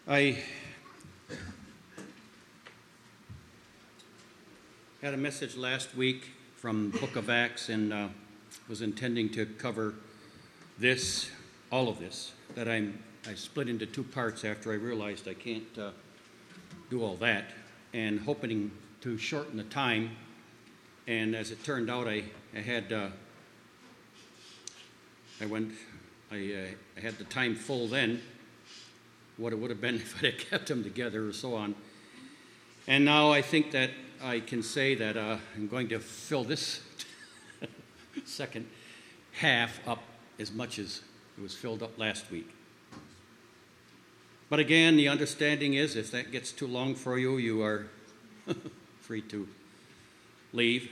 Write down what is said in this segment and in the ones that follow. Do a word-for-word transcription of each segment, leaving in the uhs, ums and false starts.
I had a message last week from the Book of Acts and uh, was intending to cover this, all of this, that I'm, I split into two parts after I realized I can't uh, do all that, and hoping to shorten the time. And as it turned out, I, I had uh, I went I, uh, I had the time full then, what it would have been if I had kept them together or so on. And now I think that I can say that uh, I'm going to fill this second half up as much as it was filled up last week. But again, the understanding is if that gets too long for you, you are free to leave.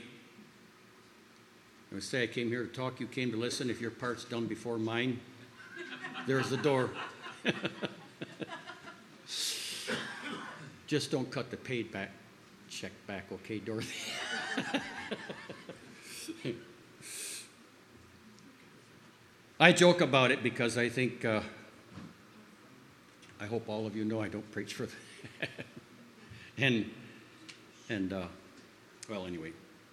I would say I came here to talk, you came to listen. If your part's done before mine, there's the door. Just don't cut the paid back check back, okay, Dorothy? I joke about it because I think, uh, I hope all of you know I don't preach for that. and, and uh, well, anyway.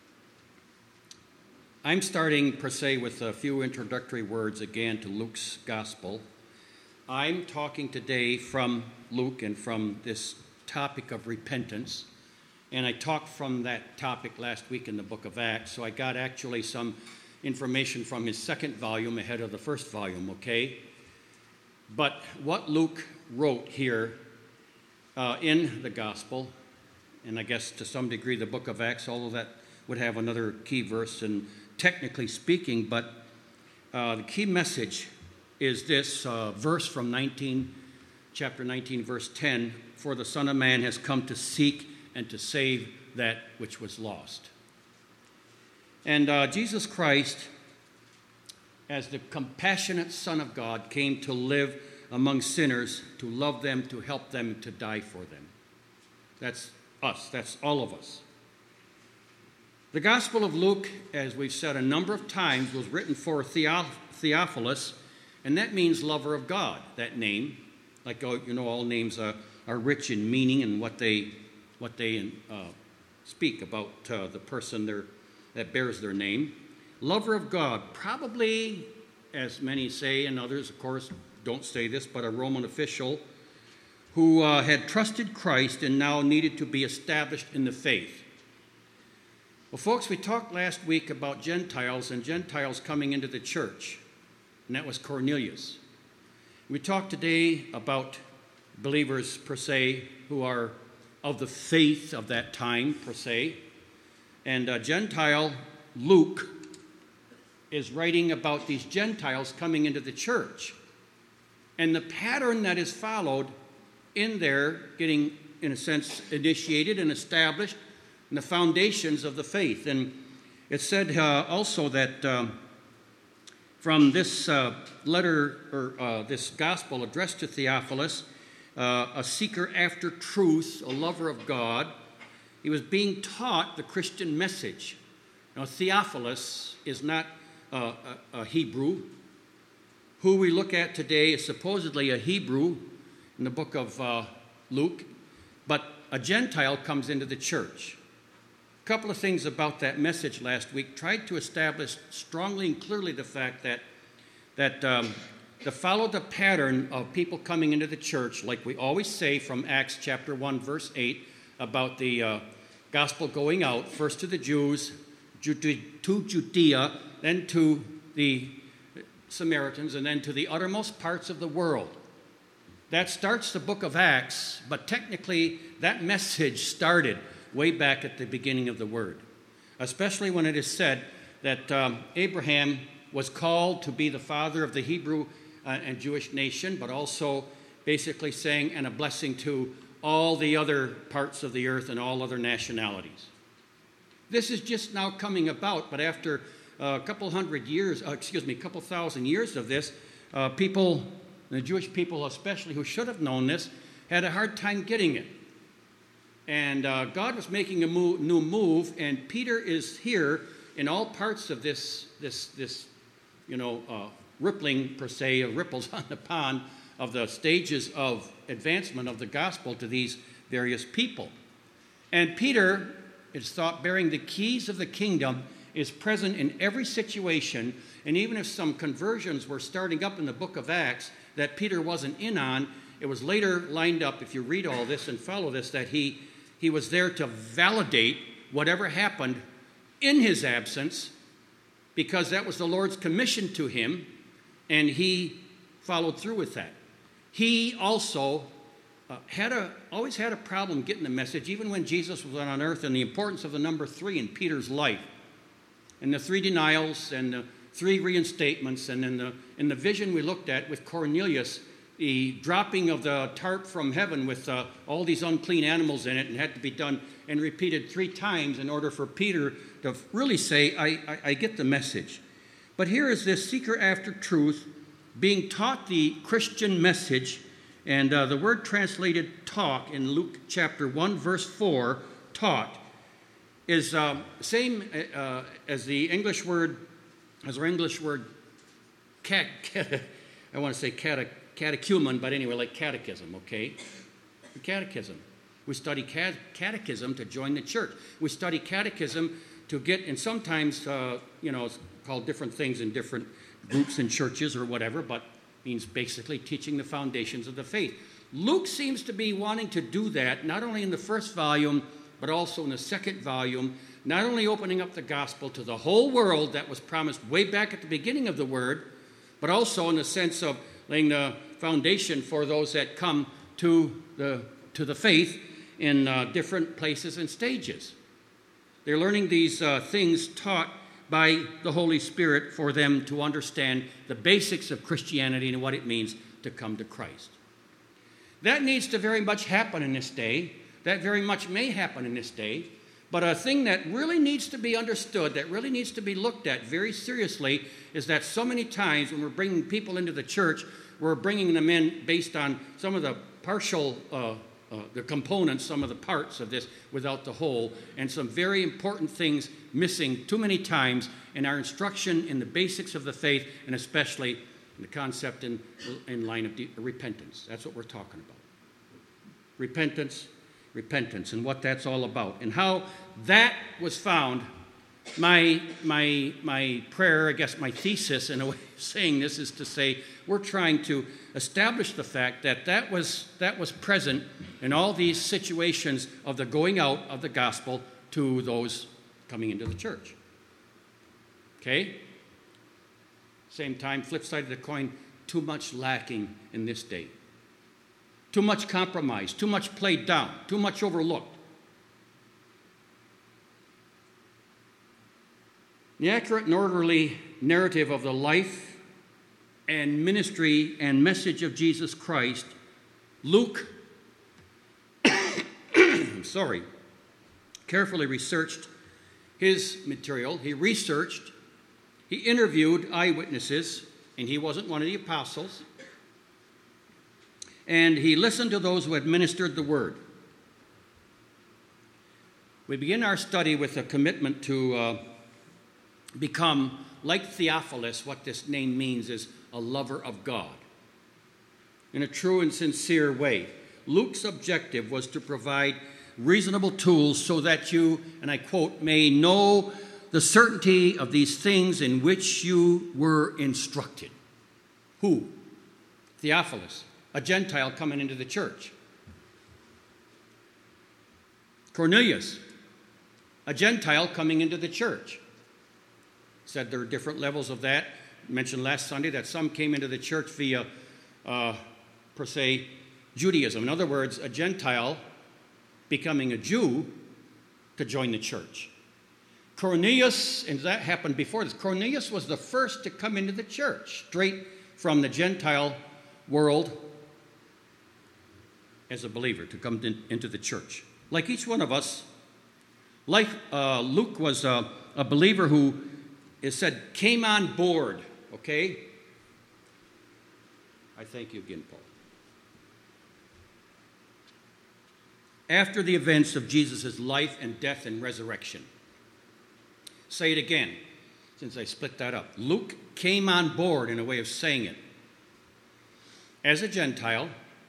I'm starting, per se, with a few introductory words again to Luke's Gospel. I'm talking today from Luke and from this topic of repentance. And I talked from that topic last week in the book of Acts, so I got actually some information from his second volume ahead of the first volume, okay? But what Luke wrote here uh, in the Gospel, and I guess to some degree the book of Acts, although that would have another key verse, and technically speaking, but uh, the key message is this uh, verse from nineteen, chapter nineteen, verse ten, "For the Son of Man has come to seek and to save that which was lost." And uh, Jesus Christ, as the compassionate Son of God, came to live among sinners, to love them, to help them, to die for them. That's us. That's all of us. The Gospel of Luke, as we've said a number of times, was written for Theophilus, and that means lover of God, that name. Like, you know, all names are, are rich in meaning and what they what they uh, speak about uh, the person there, that bears their name. Lover of God, probably, as many say, and others, of course, don't say this, but a Roman official who uh, had trusted Christ and now needed to be established in the faith. Well, folks, we talked last week about Gentiles and Gentiles coming into the church, and that was Cornelius. We talked today about believers, per se, who are of the faith of that time, per se. And uh, Gentile Luke is writing about these Gentiles coming into the church. And the pattern that is followed in there, getting, in a sense, initiated and established in the foundations of the faith. And it said uh, also that um, from this uh, letter, or uh, this gospel addressed to Theophilus, uh, a seeker after truth, a lover of God, he was being taught the Christian message. Now, Theophilus is not uh, a, a Hebrew. Who we look at today is supposedly a Hebrew in the book of uh, Luke, but a Gentile comes into the church. A couple of things about that message last week. Tried to establish strongly and clearly the fact that that um, to follow the pattern of people coming into the church, like we always say from Acts chapter one, verse eight, about the uh, gospel going out, first to the Jews, to Judea, then to the Samaritans, and then to the uttermost parts of the world. That starts the book of Acts, but technically that message started way back at the beginning of the Word, especially when it is said that um, Abraham was called to be the father of the Hebrew uh, and Jewish nation, but also basically saying, and a blessing to all the other parts of the earth and all other nationalities. This is just now coming about, but after uh, a couple hundred years, uh, excuse me, a couple thousand years of this, uh, people, the Jewish people especially, who should have known this, had a hard time getting it. And uh, God was making a move, new move, and Peter is here in all parts of this, this, this, you know, uh, rippling, per se, of ripples on the pond of the stages of advancement of the gospel to these various people. And Peter, it's thought, bearing the keys of the kingdom, is present in every situation. And even if some conversions were starting up in the book of Acts that Peter wasn't in on, it was later lined up, if you read all this and follow this, that he, he was there to validate whatever happened in his absence, because that was the Lord's commission to him, and he followed through with that. He also uh, had a always had a problem getting the message, even when Jesus was on earth, and the importance of the number three in Peter's life, and the three denials, and the three reinstatements, and in the in the vision we looked at with Cornelius, the dropping of the tarp from heaven with uh, all these unclean animals in it, and had to be done and repeated three times in order for Peter to really say, I, I, I get the message. But here is this seeker after truth being taught the Christian message, and uh, the word translated talk in Luke chapter one, verse four, taught, is uh, same uh, as the English word, as our English word, cat, cat, I want to say cate, catechumen, but anyway, like catechism, okay? Catechism. We study cat, catechism to join the church. We study catechism to get, and sometimes, uh, you know, it's called different things in different groups and churches or whatever, but means basically teaching the foundations of the faith. Luke seems to be wanting to do that, not only in the first volume, but also in the second volume, not only opening up the gospel to the whole world that was promised way back at the beginning of the word, but also in the sense of laying the foundation for those that come to the to the faith in uh, different places and stages. They're learning these uh, things taught by the Holy Spirit for them to understand the basics of Christianity and what it means to come to Christ. That needs to very much happen in this day. That very much may happen in this day. But a thing that really needs to be understood, that really needs to be looked at very seriously, is that so many times when we're bringing people into the church, we're bringing them in based on some of the partial uh, Uh, the components, some of the parts of this without the whole, and some very important things missing too many times in our instruction in the basics of the faith, and especially in the concept in, in line of de- repentance. That's what we're talking about. Repentance, repentance, and what that's all about, and how that was found. My, my, my prayer, I guess my thesis in a way of saying this is to say we're trying to establish the fact that that was, that was present in all these situations of the going out of the gospel to those coming into the church. Okay? Same time, flip side of the coin, too much lacking in this day. Too much compromise, too much played down, too much overlooked. The accurate and orderly narrative of the life and ministry and message of Jesus Christ, Luke, I'm sorry, carefully researched his material. He researched, he interviewed eyewitnesses, and he wasn't one of the apostles, and he listened to those who had ministered the word. We begin our study with a commitment to uh, become, like Theophilus, what this name means is a lover of God in a true and sincere way. Luke's objective was to provide reasonable tools so that you, and I quote, may know the certainty of these things in which you were instructed. Who? Theophilus, a Gentile coming into the church. Cornelius, a Gentile coming into the church. Said there are different levels of that. I mentioned last Sunday that some came into the church via, uh, per se, Judaism. In other words, a Gentile becoming a Jew to join the church. Cornelius, and that happened before this, Cornelius was the first to come into the church, straight from the Gentile world as a believer, to come in, into the church. Like each one of us, like uh, Luke was a, a believer who, it said, came on board, okay? I thank you again, Paul. After the events of Jesus' life and death and resurrection. Say it again, since I split that up. Luke came on board in a way of saying it. as a Gentile.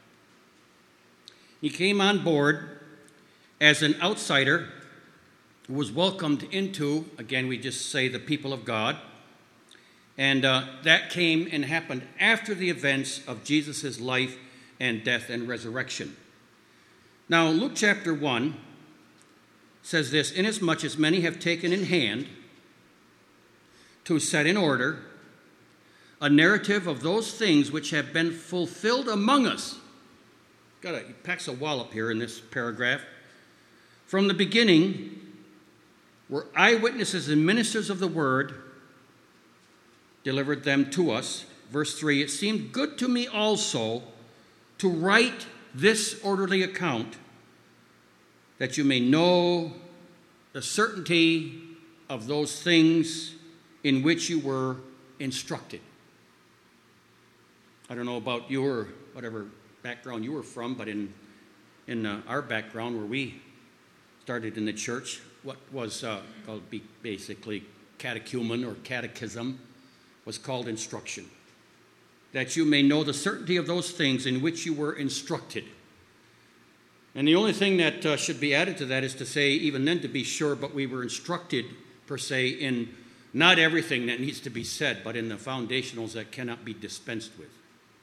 He came on board as an outsider who was welcomed into, again, we just say the people of God. And uh, that came and happened after the events of Jesus' life and death and resurrection. Now, Luke chapter one says this, "Inasmuch as many have taken in hand to set in order a narrative of those things which have been fulfilled among us." Got a, he packs a wallop here in this paragraph. "From the beginning, were eyewitnesses and ministers of the word, delivered them to us." Verse three, "It seemed good to me also to write this orderly account, that you may know the certainty of those things in which you were instructed." I don't know about your, whatever background you were from, but in, in uh, our background where we started in the church, what was uh, called basically catechumen or catechism was called instruction. That you may know the certainty of those things in which you were instructed. And the only thing that uh, should be added to that is to say, even then to be sure, but we were instructed, per se, in not everything that needs to be said, but in the foundationals that cannot be dispensed with.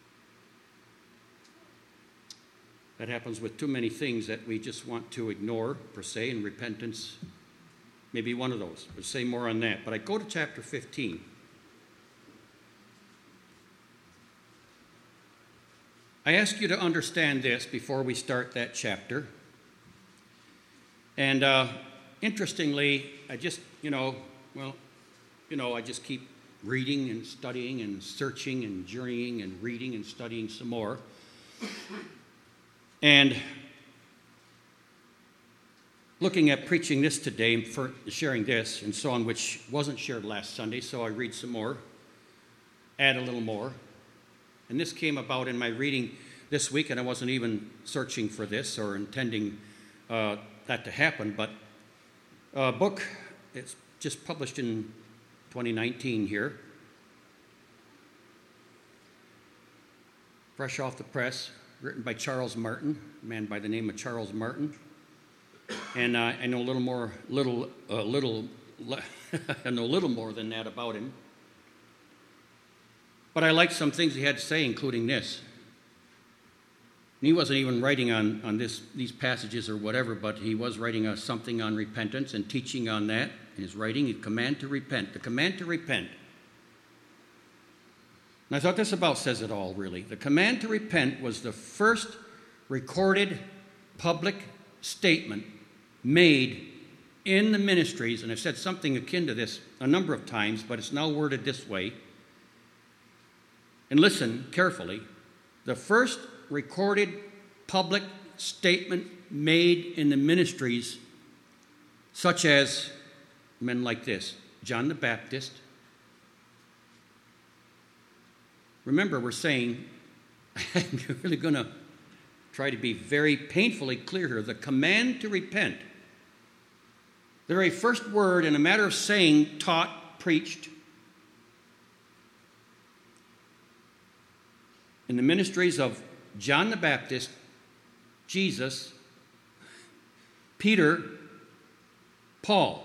That happens with too many things that we just want to ignore, per se, and repentance may be one of those. We'll say more on that. But I go to chapter fifteen. I ask you to understand this before we start that chapter. And uh, interestingly, I just, you know, well, you know, I just keep reading and studying and searching and journeying and reading and studying some more. And looking at preaching this today, for sharing this and so on, which wasn't shared last Sunday, so I read some more, add a little more. And this came about in my reading this week, and I wasn't even searching for this or intending uh, that to happen, but a book, it's just published in twenty nineteen here, fresh off the press, written by Charles Martin, a man by the name of Charles Martin. And uh, I know a little more, little, uh, little, I know a little more than that about him. But I like some things he had to say, including this. And he wasn't even writing on, on this, these passages or whatever, but he was writing uh, something on repentance and teaching on that in his writing. The command to repent. The command to repent. And I thought this about says it all, really. The command to repent was the first recorded public statement made in the ministries, and I've said something akin to this a number of times, but it's now worded this way. And listen carefully. The first recorded public statement made in the ministries, such as men like this, John the Baptist. Remember, we're saying, I'm really going to try to be very painfully clear here. The command to repent. The very first word in a matter of saying, taught, preached, in the ministries of John the Baptist, Jesus, Peter, Paul.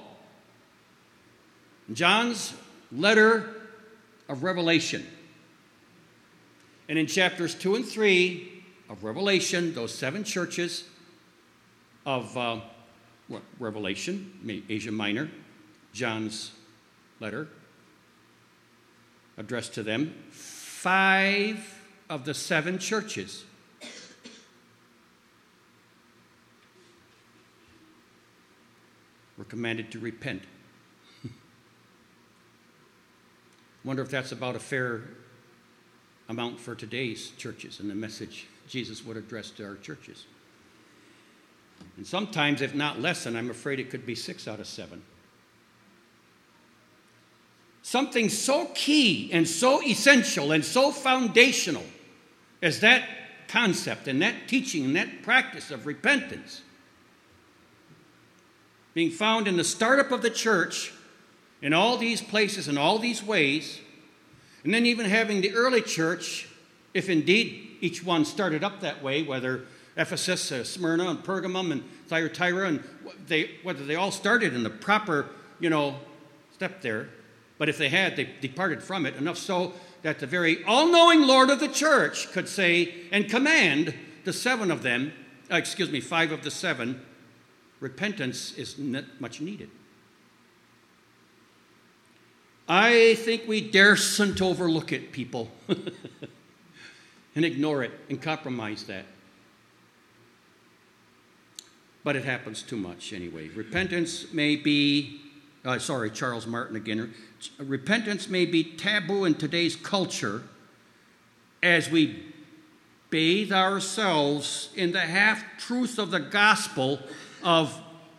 John's letter of Revelation. And in chapters two and three of Revelation, those seven churches of uh, what, Revelation, Asia Minor, John's letter addressed to them, five of the seven churches were commanded to repent. Wonder if that's about a fair amount for today's churches and the message Jesus would address to our churches. And sometimes, if not less than, I'm afraid it could be six out of seven. Something so key and so essential and so foundational as that concept and that teaching and that practice of repentance being found in the startup of the church in all these places and all these ways, and then even having the early church, if indeed each one started up that way, whether Ephesus, uh, Smyrna, and Pergamum, and Thyatira, and they, whether they all started in the proper, you know, step there. But if they had, they departed from it, enough so that the very all-knowing Lord of the church could say and command the seven of them, uh, excuse me, five of the seven, repentance is not much needed. I think we daresn't overlook it, people, and ignore it and compromise that. But it happens too much anyway. Repentance may be, uh, sorry, Charles Martin again. Repentance may be taboo in today's culture as we bathe ourselves in the half-truth of the gospel of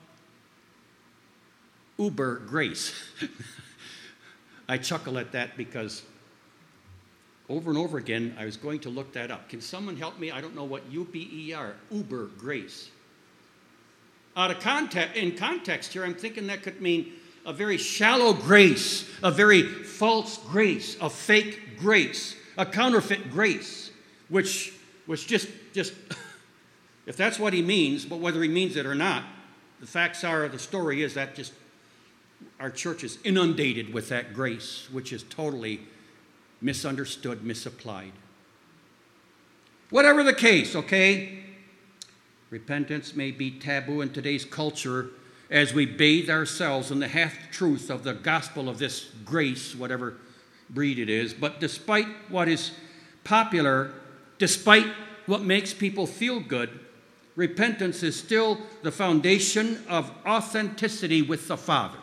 uber grace. I chuckle at that because over and over again, I was going to look that up. Can someone help me? I don't know what U B E R, uber grace. Out of context, in context here, I'm thinking that could mean a very shallow grace, a very false grace, a fake grace, a counterfeit grace, which which just, just if that's what he means, but whether he means it or not, the facts are, the story is that just our church is inundated with that grace, which is totally misunderstood, misapplied. Whatever the case, okay? Repentance may be taboo in today's culture as we bathe ourselves in the half-truth of the gospel of this grace, whatever breed it is. But despite what is popular, despite what makes people feel good, repentance is still the foundation of authenticity with the Father.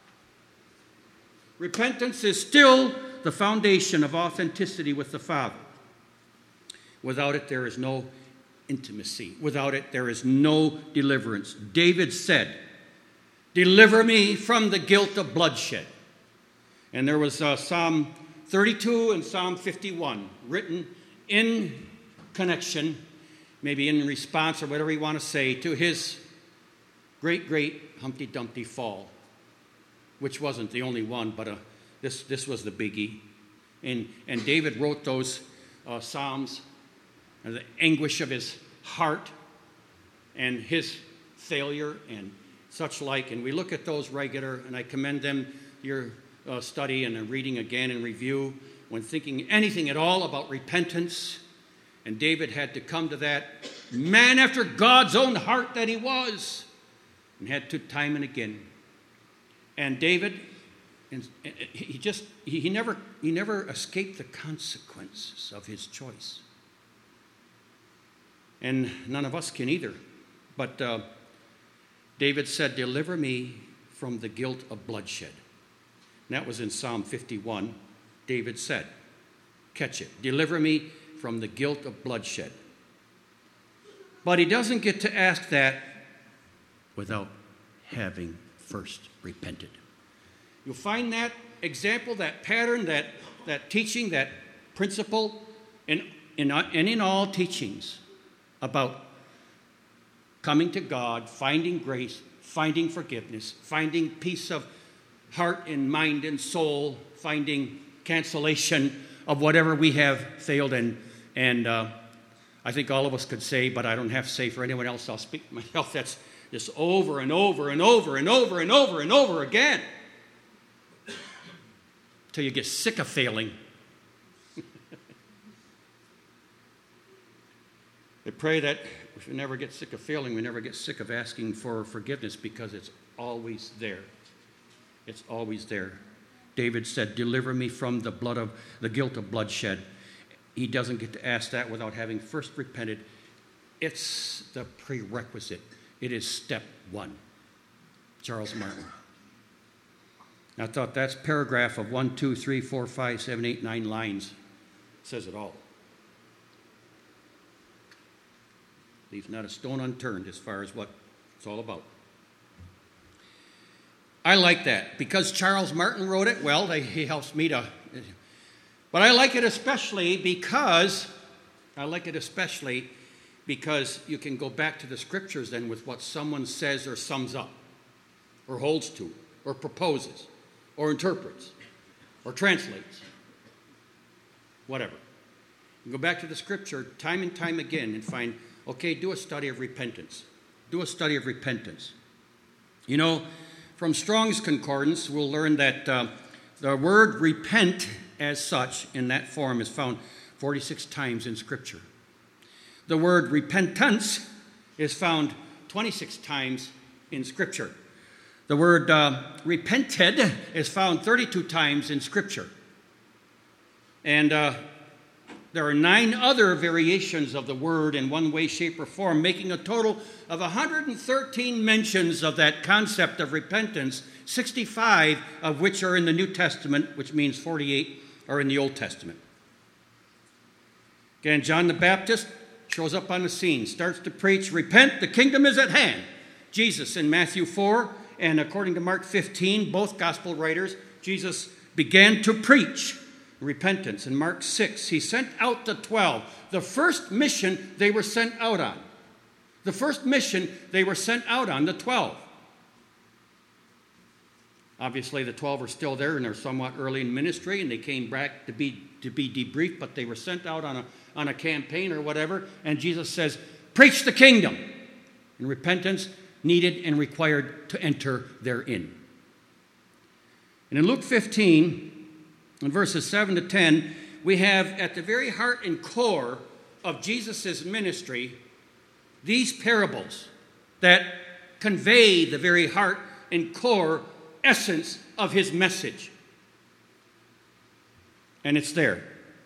Repentance is still the foundation of authenticity with the Father. Without it, there is no intimacy. Without it, there is no deliverance. David said, "Deliver me from the guilt of bloodshed." And there was uh, Psalm thirty-two and Psalm fifty-one written in connection, maybe in response or whatever you want to say, to his great, great Humpty Dumpty fall, which wasn't the only one, but uh, this, this was the biggie. And, and David wrote those uh, Psalms, and the anguish of his heart and his failure and such like. And we look at those regular, and I commend them, your uh, study and reading again and review when thinking anything at all about repentance. And David had to come to that man after God's own heart that he was, and had to time and again. And David, and he just he never he never escaped the consequences of his choice. And none of us can either. But uh, David said, "Deliver me from the guilt of bloodshed." And that was in Psalm fifty-one. David said, catch it, "Deliver me from the guilt of bloodshed." But he doesn't get to ask that without having first repented. You'll find that example, that pattern, that, that teaching, that principle in, in, and in all teachings about coming to God, finding grace, finding forgiveness, finding peace of heart and mind and soul, finding cancellation of whatever we have failed in. And uh, I think all of us could say, but I don't have to say for anyone else, I'll speak for myself, that's just over and over and over and over and over and over again. Till you get sick of failing. I pray that if we never get sick of failing, we never get sick of asking for forgiveness, because it's always there. It's always there. David said, "Deliver me from the blood of the guilt of bloodshed." He doesn't get to ask that without having first repented. It's the prerequisite. It is step one. Charles Martin. I thought that's paragraph of one, two, three, four, five, seven, eight, nine lines. It says it all. Leaves not a stone unturned as far as what it's all about. I like that. Because Charles Martin wrote it, well, he helps me to... But I like it especially because... I like it especially because you can go back to the scriptures then with what someone says or sums up, or holds to, or proposes, or interprets, or translates. Whatever. You go back to the scripture time and time again and find, okay, do a study of repentance. Do a study of repentance. You know, from Strong's Concordance, we'll learn that uh, the word repent as such in that form is found forty-six times in Scripture. The word repentance is found twenty-six times in Scripture. The word uh, repented is found thirty-two times in Scripture. And uh, there are nine other variations of the word in one way, shape, or form, making a total of one hundred thirteen mentions of that concept of repentance, sixty-five of which are in the New Testament, which means forty-eight are in the Old Testament. Again, John the Baptist shows up on the scene, starts to preach, repent, the kingdom is at hand. Jesus in Matthew four, and according to Mark fifteen, both gospel writers, Jesus began to preach repentance. In Mark six, he sent out the twelve. The first mission they were sent out on. The first mission they were sent out on, the twelve. Obviously, the twelve are still there, and they're somewhat early in ministry, and they came back to be to be debriefed, but they were sent out on a, on a campaign or whatever, and Jesus says, preach the kingdom. And repentance needed and required to enter therein. And in Luke fifteen, in verses seven to ten, we have at the very heart and core of Jesus' ministry these parables that convey the very heart and core essence of his message. And it's there.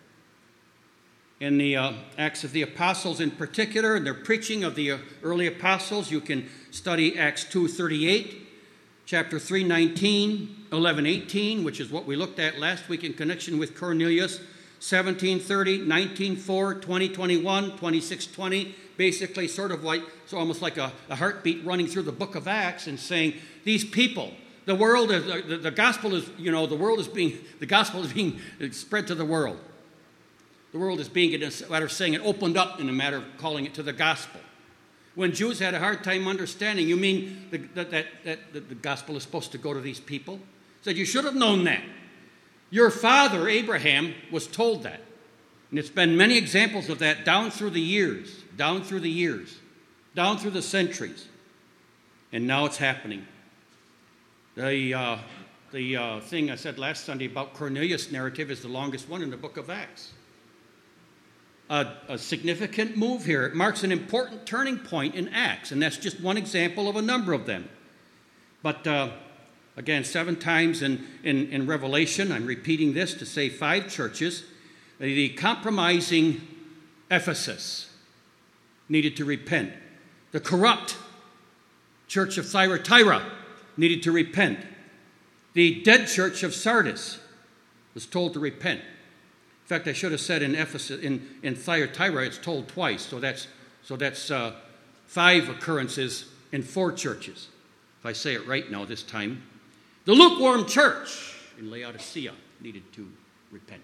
In the uh, Acts of the Apostles in particular, and their preaching of the uh, early apostles, you can study Acts two thirty-eight, chapter three nineteen, eleven eighteen, which is what we looked at last week in connection with Cornelius, seventeen thirty, nineteen four, twenty twenty-one, twenty-six twenty, basically sort of like, so almost like a, a heartbeat running through the book of Acts and saying, these people, the world is, the, the gospel is, you know, the world is being, the gospel is being spread to the world. The world is being, in a matter of saying it, opened up in a matter of calling it to the gospel. When Jews had a hard time understanding, you mean the, that, that, that, that the gospel is supposed to go to these people? He said, you should have known that. Your father, Abraham, was told that. And it's been many examples of that down through the years, down through the years, down through the centuries. And now it's happening. The, uh, the uh, thing I said last Sunday about Cornelius' narrative is the longest one in the book of Acts. A, a significant move here. It marks an important turning point in Acts, and that's just one example of a number of them. But uh, again, seven times in, in, in Revelation, I'm repeating this to say five churches, the compromising Ephesus needed to repent. The corrupt church of Thyatira needed to repent. The dead church of Sardis was told to repent. In fact, I should have said in Ephesus, in, in Thyatira, it's told twice. So that's so that's uh, five occurrences in four churches. If I say it right now this time. The lukewarm church in Laodicea needed to repent.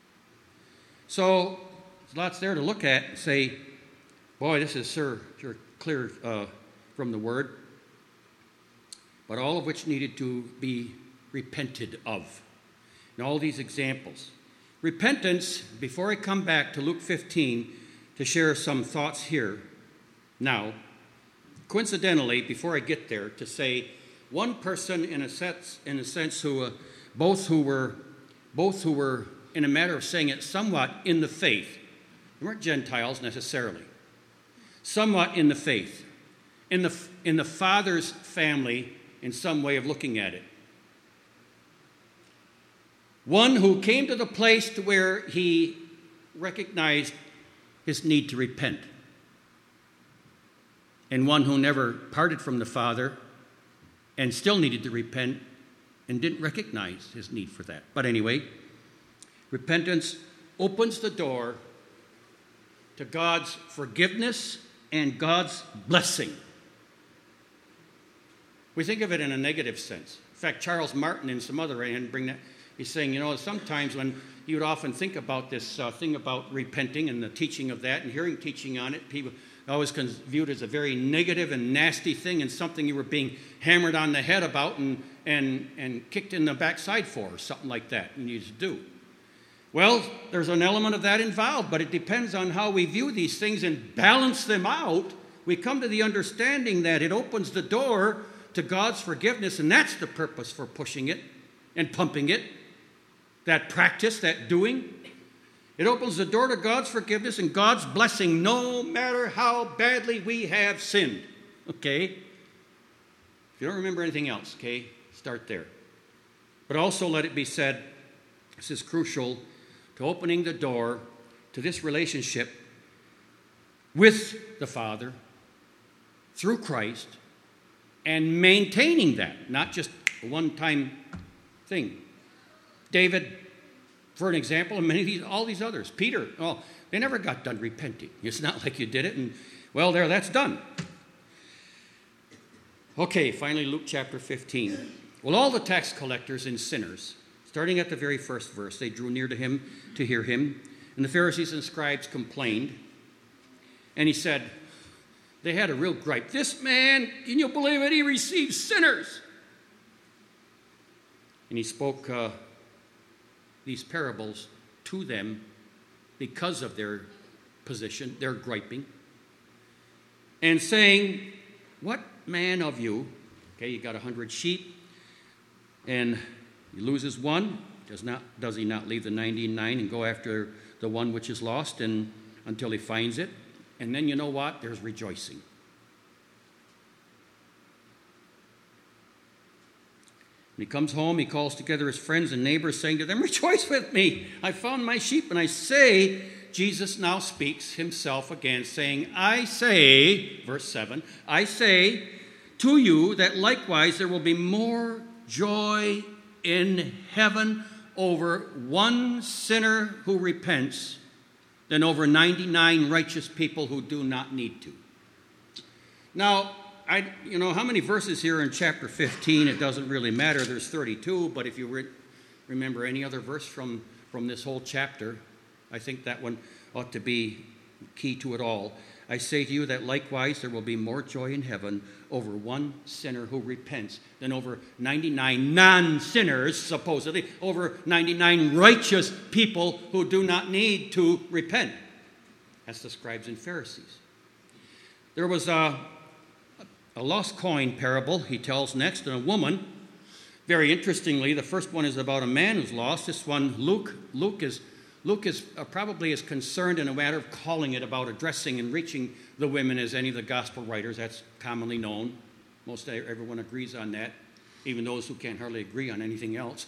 So there's lots there to look at and say, boy, this is sure, sure clear uh, from the Word. But all of which needed to be repented of. And all these examples. Repentance, before I come back to Luke fifteen to share some thoughts here now, coincidentally, before I get there, to say one person in a sense, in a sense who, uh, both who were, both who were, in a matter of saying it, somewhat in the faith. They weren't Gentiles necessarily. Somewhat in the faith, in the in the Father's family, in some way of looking at it. One who came to the place to where he recognized his need to repent. And one who never parted from the Father and still needed to repent and didn't recognize his need for that. But anyway, repentance opens the door to God's forgiveness and God's blessing. We think of it in a negative sense. In fact, Charles Martin and some other, and bring that, he's saying, you know, sometimes when you would often think about this uh, thing about repenting and the teaching of that and hearing teaching on it, people always viewed it as a very negative and nasty thing and something you were being hammered on the head about and, and, and kicked in the backside for or something like that you needed to do. Well, there's an element of that involved, but it depends on how we view these things and balance them out. We come to the understanding that it opens the door to God's forgiveness, and that's the purpose for pushing it and pumping it. That practice, that doing. It opens the door to God's forgiveness and God's blessing no matter how badly we have sinned. Okay? If you don't remember anything else, okay, start there. But also let it be said, this is crucial to opening the door to this relationship with the Father through Christ and maintaining that, not just a one-time thing. David, for an example, and many of these, all these others. Peter, oh, they never got done repenting. It's not like you did it and, well, there, that's done. Okay, finally, Luke chapter fifteen. Well, all the tax collectors and sinners, starting at the very first verse, they drew near to him to hear him. And the Pharisees and scribes complained. And he said, they had a real gripe. This man, can you believe it? He receives sinners. And he spoke uh, these parables to them because of their position, their griping, and saying, what man of you, okay, you got a hundred sheep, and he loses one, does not does he not leave the ninety-nine and go after the one which is lost and until he finds it? And then you know what? There's rejoicing. When he comes home, he calls together his friends and neighbors, saying to them, rejoice with me, I found my sheep. And I say, Jesus now speaks himself again, saying, I say, verse seven, I say to you that likewise there will be more joy in heaven over one sinner who repents than over ninety-nine righteous people who do not need to. Now, I, you know, how many verses here in chapter fifteen? It doesn't really matter. There's thirty-two, but if you re- remember any other verse from, from this whole chapter, I think that one ought to be key to it all. I say to you that likewise there will be more joy in heaven over one sinner who repents than over ninety-nine non-sinners, supposedly, over ninety-nine righteous people who do not need to repent. That's the scribes and Pharisees. There was a, a lost coin parable he tells next, and a woman. Very interestingly, the first one is about a man who's lost. This one, Luke, Luke is Luke is uh, probably as concerned in a matter of calling it about addressing and reaching the women as any of the gospel writers. That's commonly known. Most everyone agrees on that, even those who can't hardly agree on anything else.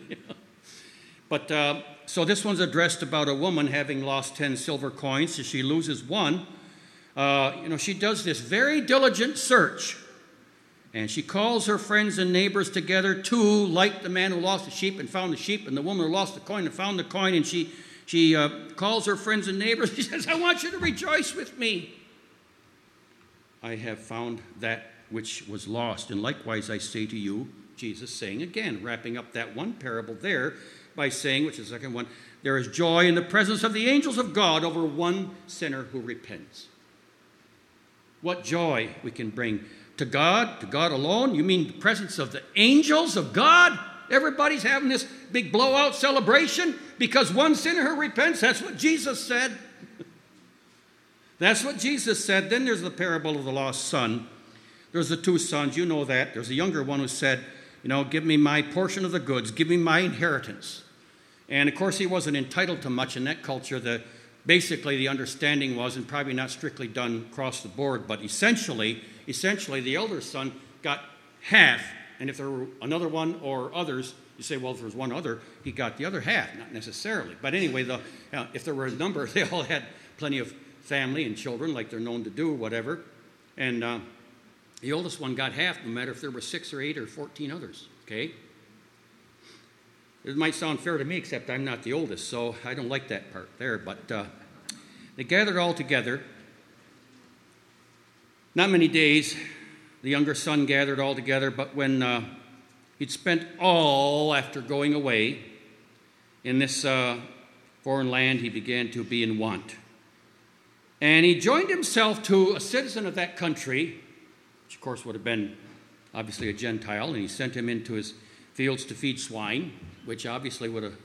But uh, so this one's addressed about a woman having lost ten silver coins. So she loses one. Uh, you know, she does this very diligent search. And she calls her friends and neighbors together too, like the man who lost the sheep and found the sheep, and the woman who lost the coin and found the coin. And she, she uh, calls her friends and neighbors. She says, I want you to rejoice with me. I have found that which was lost. And likewise I say to you, Jesus saying again, wrapping up that one parable there by saying, which is the second one, there is joy in the presence of the angels of God over one sinner who repents. What joy we can bring to God, to God alone? You mean the presence of the angels of God? Everybody's having this big blowout celebration because one sinner who repents. That's what Jesus said. That's what Jesus said. Then there's the parable of the lost son. There's the two sons. You know that. There's a younger one who said, you know, give me my portion of the goods. Give me my inheritance. And, of course, he wasn't entitled to much in that culture. The, basically, the understanding was, and probably not strictly done across the board, but essentially, essentially the elder son got half. And if there were another one or others, you say, well, if there was one other, he got the other half. Not necessarily. But anyway, the, uh, if there were a number, they all had plenty of family and children, like they're known to do, whatever. And uh, the oldest one got half, no matter if there were six or eight or fourteen others, okay? It might sound fair to me, except I'm not the oldest, so I don't like that part there. But uh, they gathered all together. Not many days, the younger son gathered all together, but when uh, he'd spent all after going away in this uh, foreign land, he began to be in want. And he joined himself to a citizen of that country, which of course would have been obviously a Gentile, and he sent him into his fields to feed swine, which obviously would have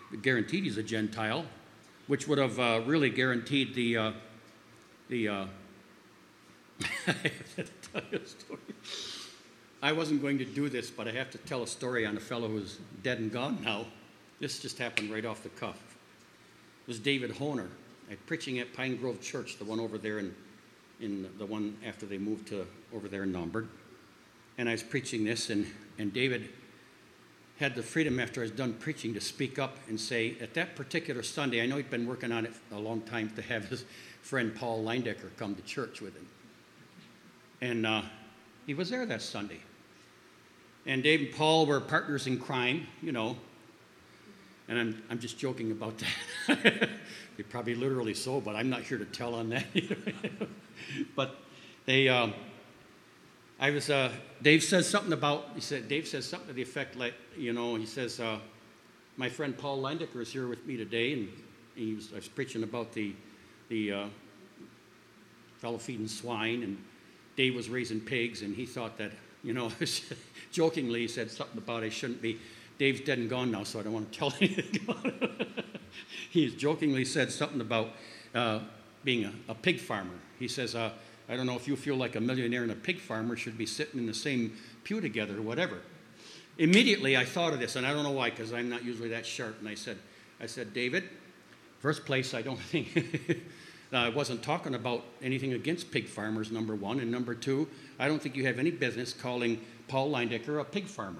guaranteed he's a Gentile, which would have uh, really guaranteed the, uh, the, uh, I have to tell you a story. I wasn't going to do this, but I have to tell a story on a fellow who's dead and gone now. This just happened right off the cuff. It was David Honer, I'm preaching at Pine Grove Church, the one over there in, in the one after they moved to over there in Naumburg. And I was preaching this, and, and David had the freedom after I was done preaching to speak up and say, at that particular Sunday, I know he'd been working on it a long time to have his friend Paul Leindecker come to church with him. And uh, he was there that Sunday. And Dave and Paul were partners in crime, you know. And I'm I'm just joking about that. They probably literally so, but I'm not here to tell on that. But they, um, I was, uh, Dave says something about, he said, Dave says something to the effect like, you know, he says, uh, my friend Paul Leindecker is here with me today, and he was, I was preaching about the, the uh, fellow feeding swine, and Dave was raising pigs, and he thought that, you know, jokingly he said something about I shouldn't be. Dave's dead and gone now, so I don't want to tell anything about it. He jokingly said something about uh, being a, a pig farmer. He says, uh, I don't know if you feel like a millionaire and a pig farmer should be sitting in the same pew together or whatever. Immediately I thought of this, and I don't know why, because I'm not usually that sharp. And I said, I said, David, first place, I don't think... I wasn't talking about anything against pig farmers, number one. And number two, I don't think you have any business calling Paul Leindecker a pig farmer.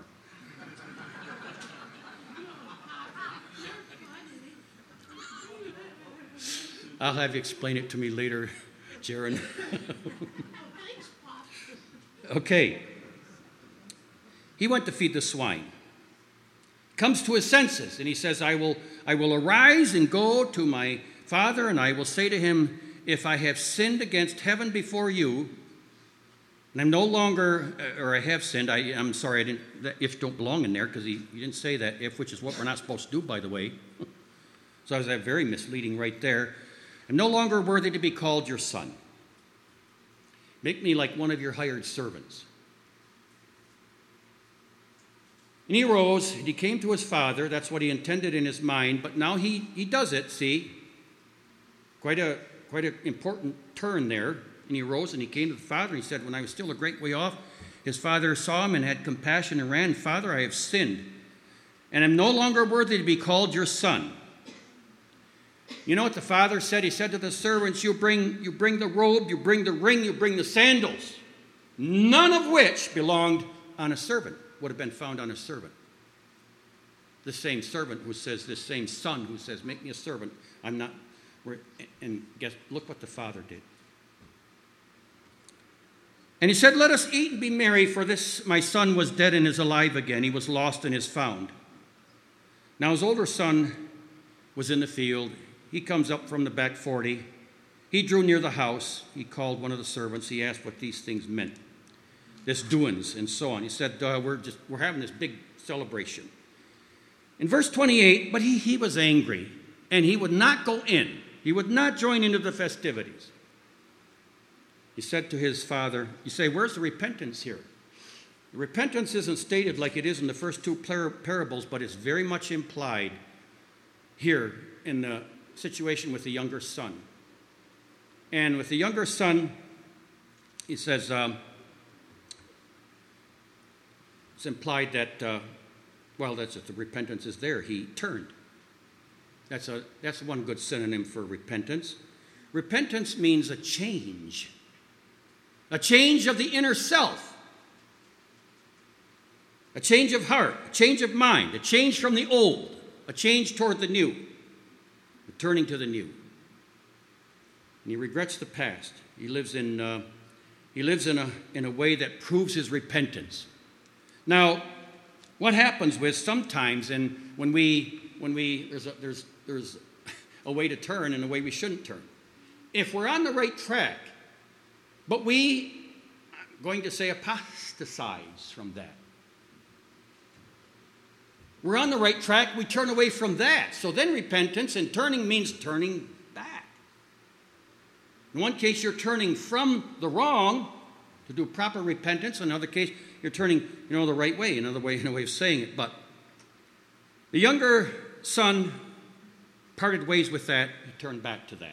I'll have you explain it to me later, Jaron. Okay. He went to feed the swine. Comes to his senses, and he says, I will, I will arise and go to my father, and I will say to him, if I have sinned against heaven before you, and I'm no longer, or I have sinned, I, I'm sorry, I didn't, that if don't belong in there, because he, he didn't say that if, which is what we're not supposed to do, by the way. So I was that very misleading right there. I'm no longer worthy to be called your son. Make me like one of your hired servants. And he arose, and he came to his father. That's what he intended in his mind, but now he, he does it, see? Quite a quite an important turn there. And he arose and he came to the father, and he said, when I was still a great way off, his father saw him and had compassion and ran, Father, I have sinned, and am no longer worthy to be called your son. You know what the father said? He said to the servants, you bring, you bring the robe, you bring the ring, you bring the sandals, none of which belonged on a servant, would have been found on a servant. The same servant who says, this same son who says, make me a servant, I'm not, and guess, look what the father did. And he said, let us eat and be merry, for this my son was dead and is alive again. He was lost and is found. Now his older son was in the field. He comes up from the back forty. He drew near the house. He called one of the servants. He asked what these things meant, this doings and so on. He said, uh, we're just we're having this big celebration. In verse twenty-eight, but he, he was angry, and he would not go in. He would not join into the festivities. He said to his father, you say, where's the repentance here? The repentance isn't stated like it is in the first two par- parables, but it's very much implied here in the situation with the younger son. And with the younger son, he says, um, it's implied that, uh, well, that's it, the repentance is there. He turned. That's a that's one good synonym for repentance. Repentance means a change. A change of the inner self. A change of heart, a change of mind, a change from the old, a change toward the new, returning to the new. And he regrets the past. He lives in uh, he lives in a in a way that proves his repentance. Now, what happens with sometimes, and when we when we there's a, there's there's a way to turn and a way we shouldn't turn. If we're on the right track, but we, I'm going to say, apostatize from that. We're on the right track, we turn away from that. So then repentance, and turning means turning back. In one case, you're turning from the wrong to do proper repentance. In another case, you're turning, you know, the right way. Another way, in a way of saying it. But the younger son parted ways with that. He turned back to that.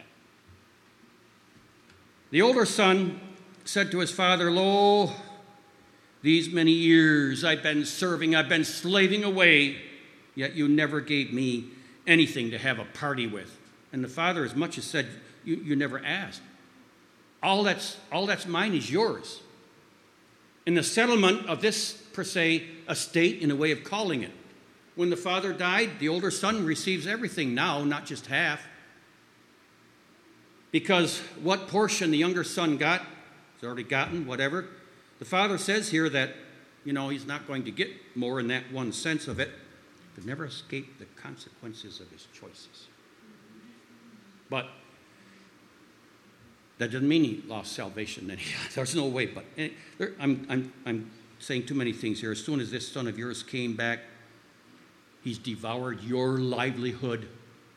The older son said to his father, "Lo, these many years I've been serving, I've been slaving away, yet you never gave me anything to have a party with." And the father as much as said, you, you never asked. All that's, all that's mine is yours. In the settlement of this, per se, estate, in a way of calling it. When the father died, the older son receives everything now, not just half. Because what portion the younger son got, he's already gotten, whatever. The father says here that, you know, he's not going to get more in that one sense of it, but never escape the consequences of his choices. But that doesn't mean he lost salvation. Then there's no way. But there, I'm, I'm, I'm saying too many things here. As soon as this son of yours came back, he's devoured your livelihood,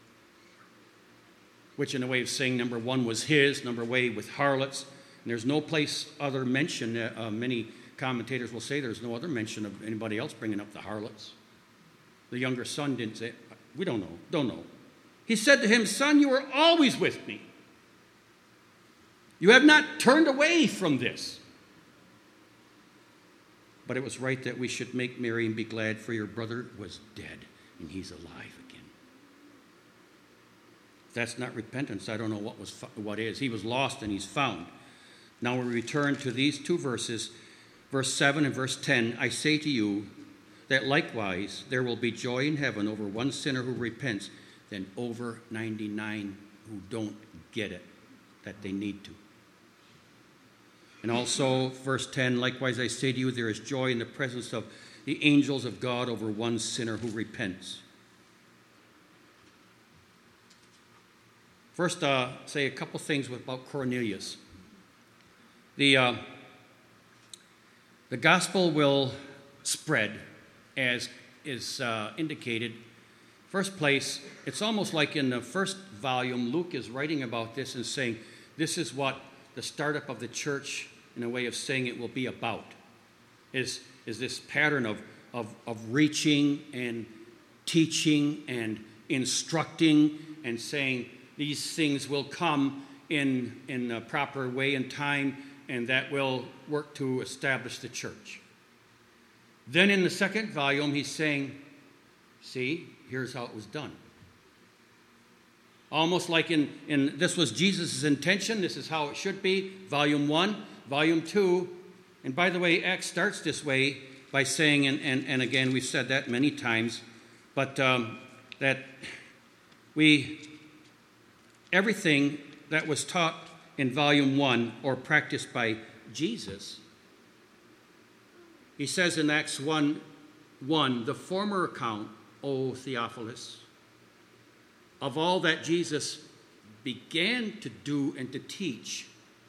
which in a way of saying number one was his, number way with harlots. And there's no place other mention. Uh, many commentators will say there's no other mention of anybody else bringing up the harlots. The younger son didn't say, we don't know, don't know. He said to him, "Son, you are always with me. You have not turned away from this. But it was right that we should make merry and be glad, for your brother was dead, and he's alive again." If that's not repentance, I don't know what was what is. He was lost and he's found. Now we return to these two verses, verse seven and verse ten. "I say to you that likewise there will be joy in heaven over one sinner who repents than over ninety-nine who don't get it, that they need to." And also, verse ten, "Likewise I say to you, there is joy in the presence of the angels of God over one sinner who repents." First, uh, say a couple things about Cornelius. The, uh, the gospel will spread, as is uh, indicated. First place, it's almost like in the first volume, Luke is writing about this and saying, this is what the startup of the church, in a way of saying it, will be about, is, is this pattern of, of, of reaching and teaching and instructing and saying these things will come in, in a proper way and time, and that will work to establish the church. Then in the second volume, he's saying, see, here's how it was done. Almost like in, in this was Jesus' intention, this is how it should be, volume one. Volume two, and by the way, Acts starts this way by saying, and, and, and again, we've said that many times, but um, that we, everything that was taught in volume one or practiced by Jesus, he says in Acts one, one, "The former account, O Theophilus, of all that Jesus began to do and to teach."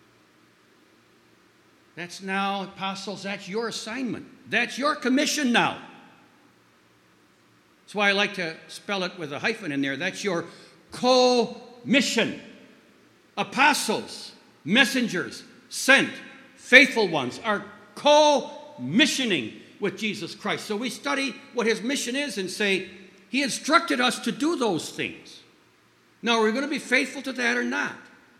That's now, apostles, that's your assignment. That's your commission now. That's why I like to spell it with a hyphen in there. That's your co-mission. Apostles, messengers, sent, faithful ones are co-missioning with Jesus Christ. So we study what his mission is and say, he instructed us to do those things. Now, are we going to be faithful to that or not?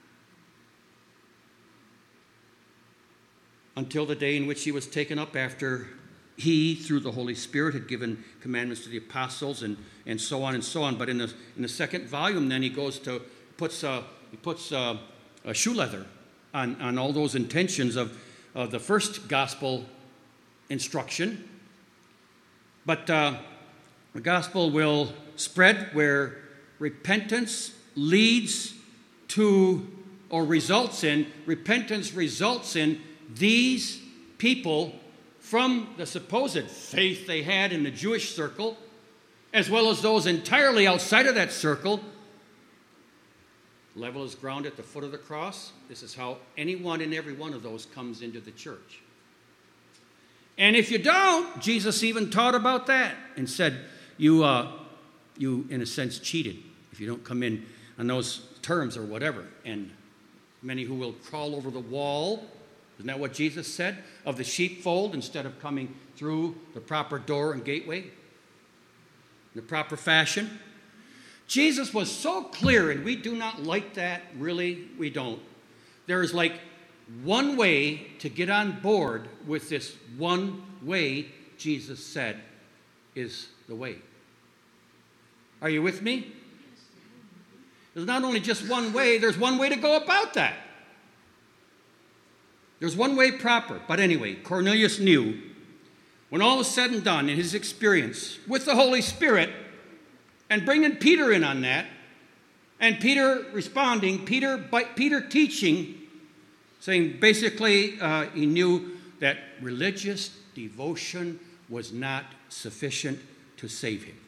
Until the day in which he was taken up, after he, through the Holy Spirit, had given commandments to the apostles and, and so on and so on. But in the in the second volume, then he goes to puts uh, he puts uh, a shoe leather on, on all those intentions of, of the first gospel instruction. But uh, the gospel will spread where repentance leads to or results in repentance results in these people, from the supposed faith they had in the Jewish circle, as well as those entirely outside of that circle, level is ground at the foot of the cross. This is how any one and every one of those comes into the church. And if you don't, Jesus even taught about that and said, you, uh, you in a sense, cheated if you don't come in on those terms or whatever. And many who will crawl over the wall, isn't that what Jesus said? Of the sheepfold, instead of coming through the proper door and gateway, in the proper fashion. Jesus was so clear, and we do not like that, really, we don't. There is like one way to get on board with this one way Jesus said is the way. Are you with me? There's not only just one way, there's one way to go about that. There's one way proper. But anyway, Cornelius knew when all was said and done in his experience with the Holy Spirit, and bringing Peter in on that, and Peter responding, Peter, Peter teaching, saying basically uh, he knew that religious devotion was not sufficient to save him.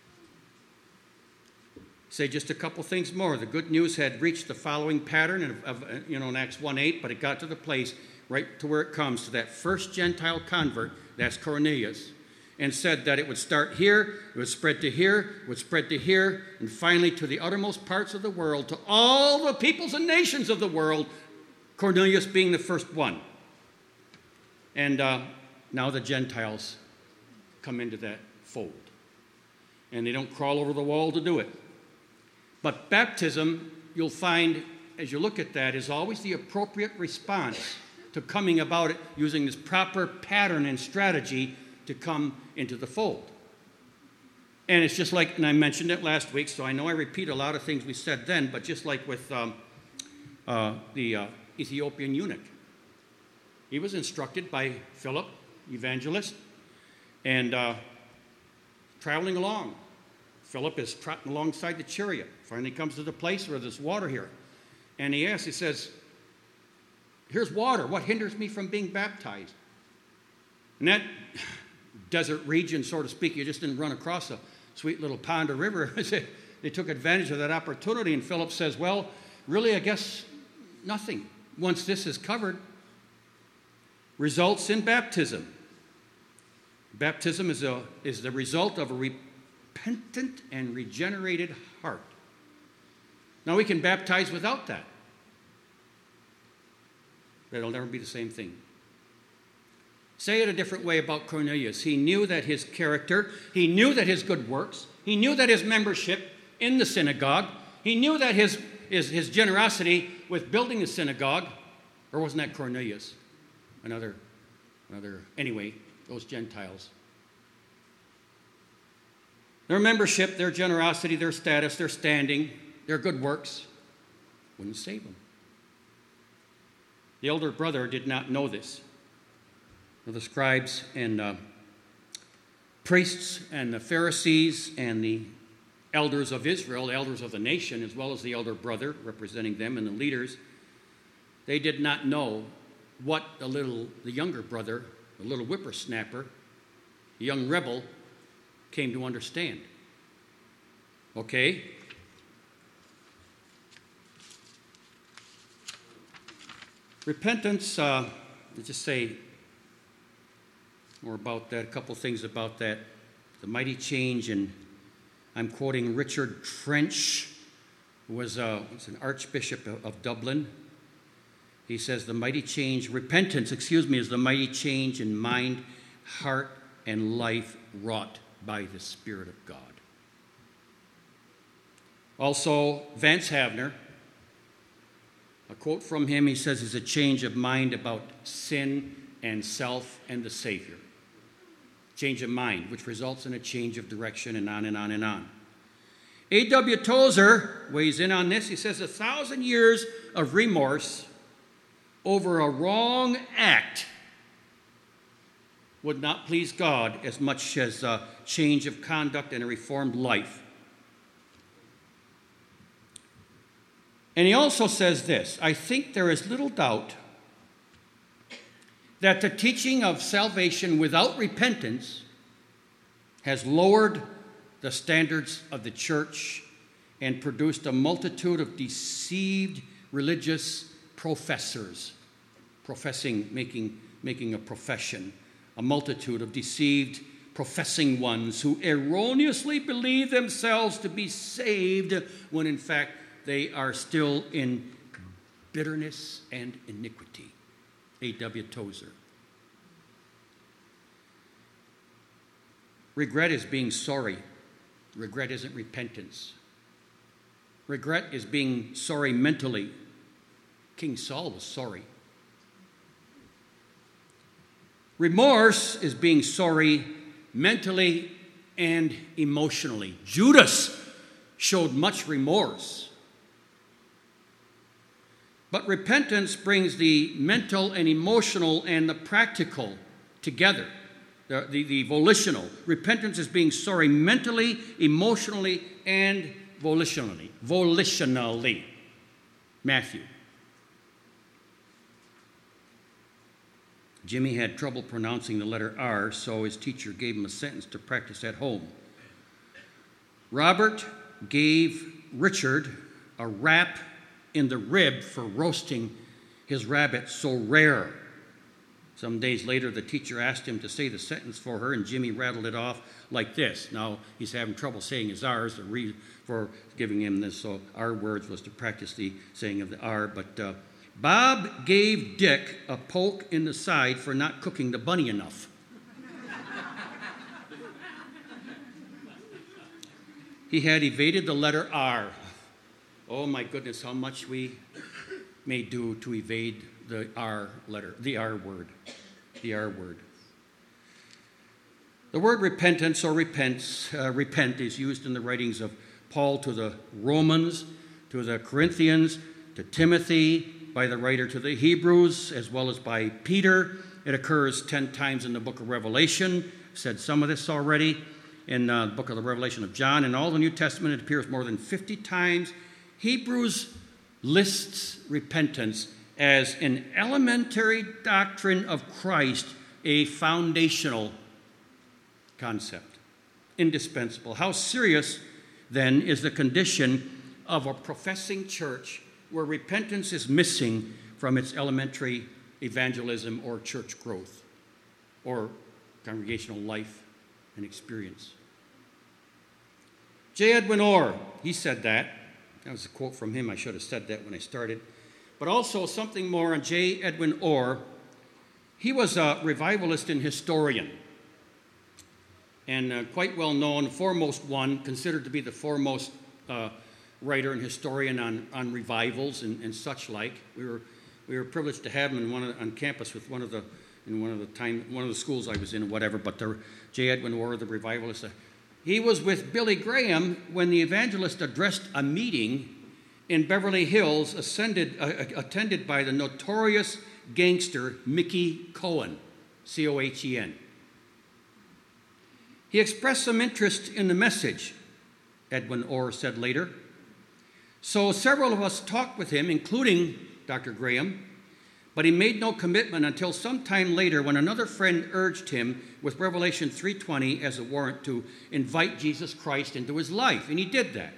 Say just a couple things more. The good news had reached the following pattern of, of you know, in Acts one eight, but it got to the place right to where it comes to that first Gentile convert, that's Cornelius, and said that it would start here, it would spread to here, it would spread to here, and finally to the uttermost parts of the world, to all the peoples and nations of the world, Cornelius being the first one. And uh, now the Gentiles come into that fold. And they don't crawl over the wall to do it. But baptism, you'll find, as you look at that, is always the appropriate response to coming about it using this proper pattern and strategy to come into the fold. And it's just like, and I mentioned it last week, so I know I repeat a lot of things we said then, but just like with um, uh, the uh, Ethiopian eunuch. He was instructed by Philip, evangelist, and uh, traveling along. Philip is trotting alongside the chariot. Finally comes to the place where there's water here. And he asks, he says, here's water. What hinders me from being baptized? And that desert region, so to speak, you just didn't run across a sweet little pond or river. They took advantage of that opportunity. And Philip says, well, really, I guess nothing. Once this is covered, results in baptism. Baptism is, a, is the result of a repentant and regenerated heart. Now, we can baptize without that. But it'll never be the same thing. Say it a different way about Cornelius. He knew that his character, he knew that his good works, he knew that his membership in the synagogue, he knew that his, his, his generosity with building the synagogue, or wasn't that Cornelius? Another, another, anyway, those Gentiles. Their membership, their generosity, their status, their standing, their good works wouldn't save them. The elder brother did not know this. The scribes and uh, priests and the Pharisees and the elders of Israel, the elders of the nation, as well as the elder brother representing them and the leaders, they did not know what the little, the younger brother, the little whippersnapper, the young rebel, came to understand. Okay? Repentance, uh, let's just say more about that, a couple things about that. The mighty change, and I'm quoting Richard Trench, who was, uh, was an archbishop of, of Dublin. He says the mighty change, repentance, excuse me, is the mighty change in mind, heart, and life wrought by the Spirit of God. Also, Vance Havner, a quote from him, he says, is a change of mind about sin and self and the Savior. Change of mind, which results in a change of direction, and on and on and on. A W Tozer weighs in on this. He says, a thousand years of remorse over a wrong act would not please God as much as a change of conduct and a reformed life. And he also says this, I think there is little doubt that the teaching of salvation without repentance has lowered the standards of the church and produced a multitude of deceived religious professors, professing, making, making a profession, a multitude of deceived professing ones who erroneously believe themselves to be saved when in fact they are still in bitterness and iniquity. A W Tozer. Regret is being sorry. Regret isn't repentance. Regret is being sorry mentally. King Saul was sorry. Remorse is being sorry mentally and emotionally. Judas showed much remorse. But repentance brings the mental and emotional and the practical together, the, the, the volitional. Repentance is being sorry mentally, emotionally, and volitionally. Volitionally. Matthew. Jimmy had trouble pronouncing the letter R, so his teacher gave him a sentence to practice at home. Robert gave Richard a rap in the rib for roasting his rabbit so rare. Some days later, the teacher asked him to say the sentence for her, and Jimmy rattled it off like this. Now, he's having trouble saying his R's. The reason for giving him this so R words was to practice the saying of the R. But uh, Bob gave Dick a poke in the side for not cooking the bunny enough. He had evaded the letter R. Oh, my goodness, how much we may do to evade the R letter, the R word, the R word. The word repentance or repents, uh, repent is used in the writings of Paul to the Romans, to the Corinthians, to Timothy, by the writer to the Hebrews, as well as by Peter. It occurs ten times in the book of Revelation. I've said some of this already. In uh, the book of the Revelation of John. In all the New Testament, it appears more than fifty times. Hebrews lists repentance as an elementary doctrine of Christ, a foundational concept, indispensable. How serious, then, is the condition of a professing church where repentance is missing from its elementary evangelism or church growth or congregational life and experience? J. Edwin Orr, he said that. That was a quote from him. I should have said that when I started. But also something more on J. Edwin Orr. He was a revivalist and historian, and uh, quite well known, foremost one, considered to be the foremost uh, writer and historian on, on revivals and, and such like. We were we were privileged to have him in one of, on campus with one of the in one of the time one of the schools I was in, or whatever. But the J. Edwin Orr, the revivalist, uh, he was with Billy Graham when the evangelist addressed a meeting in Beverly Hills, ascended, uh, attended by the notorious gangster Mickey Cohen, C O H E N. He expressed some interest in the message, Edwin Orr said later. So several of us talked with him, including Doctor Graham, but he made no commitment until sometime later when another friend urged him with Revelation three twenty as a warrant to invite Jesus Christ into his life, and he did that.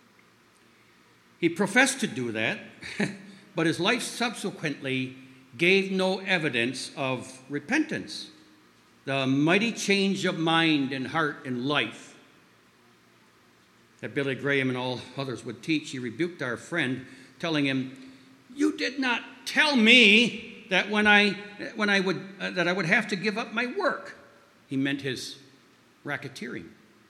He professed to do that, but his life subsequently gave no evidence of repentance, the mighty change of mind and heart and life that Billy Graham and all others would teach. He rebuked our friend, telling him, "You did not tell me that when I when I would uh, that I would have to give up my work." He meant his racketeering.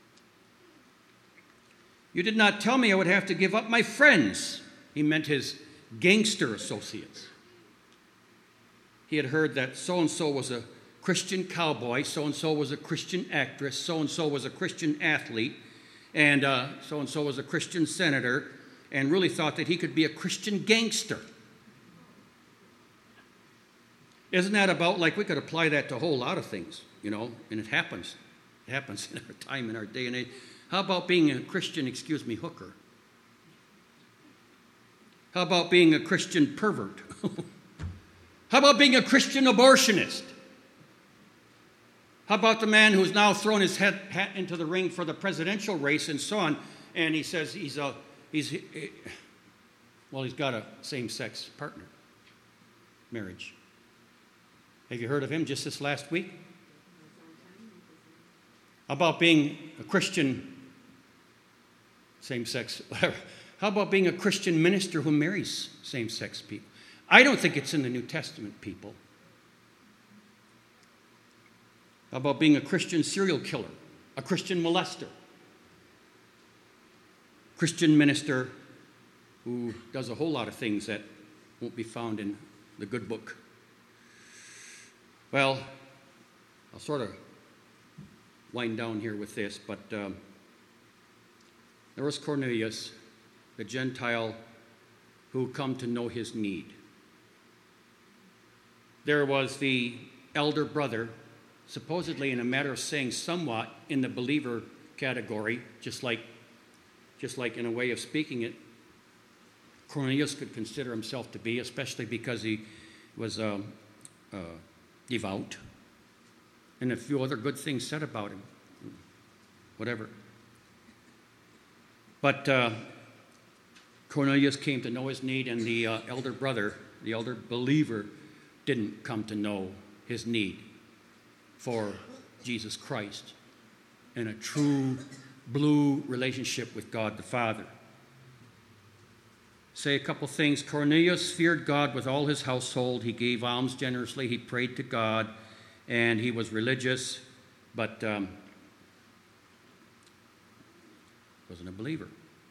"You did not tell me I would have to give up my friends." He meant his gangster associates. He had heard that so-and-so was a Christian cowboy, so-and-so was a Christian actress, so-and-so was a Christian athlete, and uh, so-and-so was a Christian senator, and really thought that he could be a Christian gangster. Isn't that about, like, we could apply that to a whole lot of things, you know, and it happens. It happens in our time, in our day and age. How about being a Christian, excuse me, hooker? How about being a Christian pervert? How about being a Christian abortionist? How about the man who's now thrown his head, hat into the ring for the presidential race and so on, and he says he's a, he's, he, well, he's got a same-sex partner, marriage. Have you heard of him just this last week? How about being a Christian, same-sex, whatever. How about being a Christian minister who marries same-sex people? I don't think it's in the New Testament, people. How about being a Christian serial killer, a Christian molester, Christian minister who does a whole lot of things that won't be found in the good book. Well, I'll sort of wind down here with this, but um, there was Cornelius, the Gentile, who come to know his need. There was the elder brother, supposedly in a matter of saying somewhat in the believer category, just like, just like in a way of speaking it, Cornelius could consider himself to be, especially because he was uh, uh, devout, and a few other good things said about him, whatever. But uh, Cornelius came to know his need, and the uh, elder brother, the elder believer, didn't come to know his need for Jesus Christ and a true blue relationship with God the Father. Say a couple things. Cornelius feared God with all his household. He gave alms generously. He prayed to God, and he was religious, but um, wasn't a believer.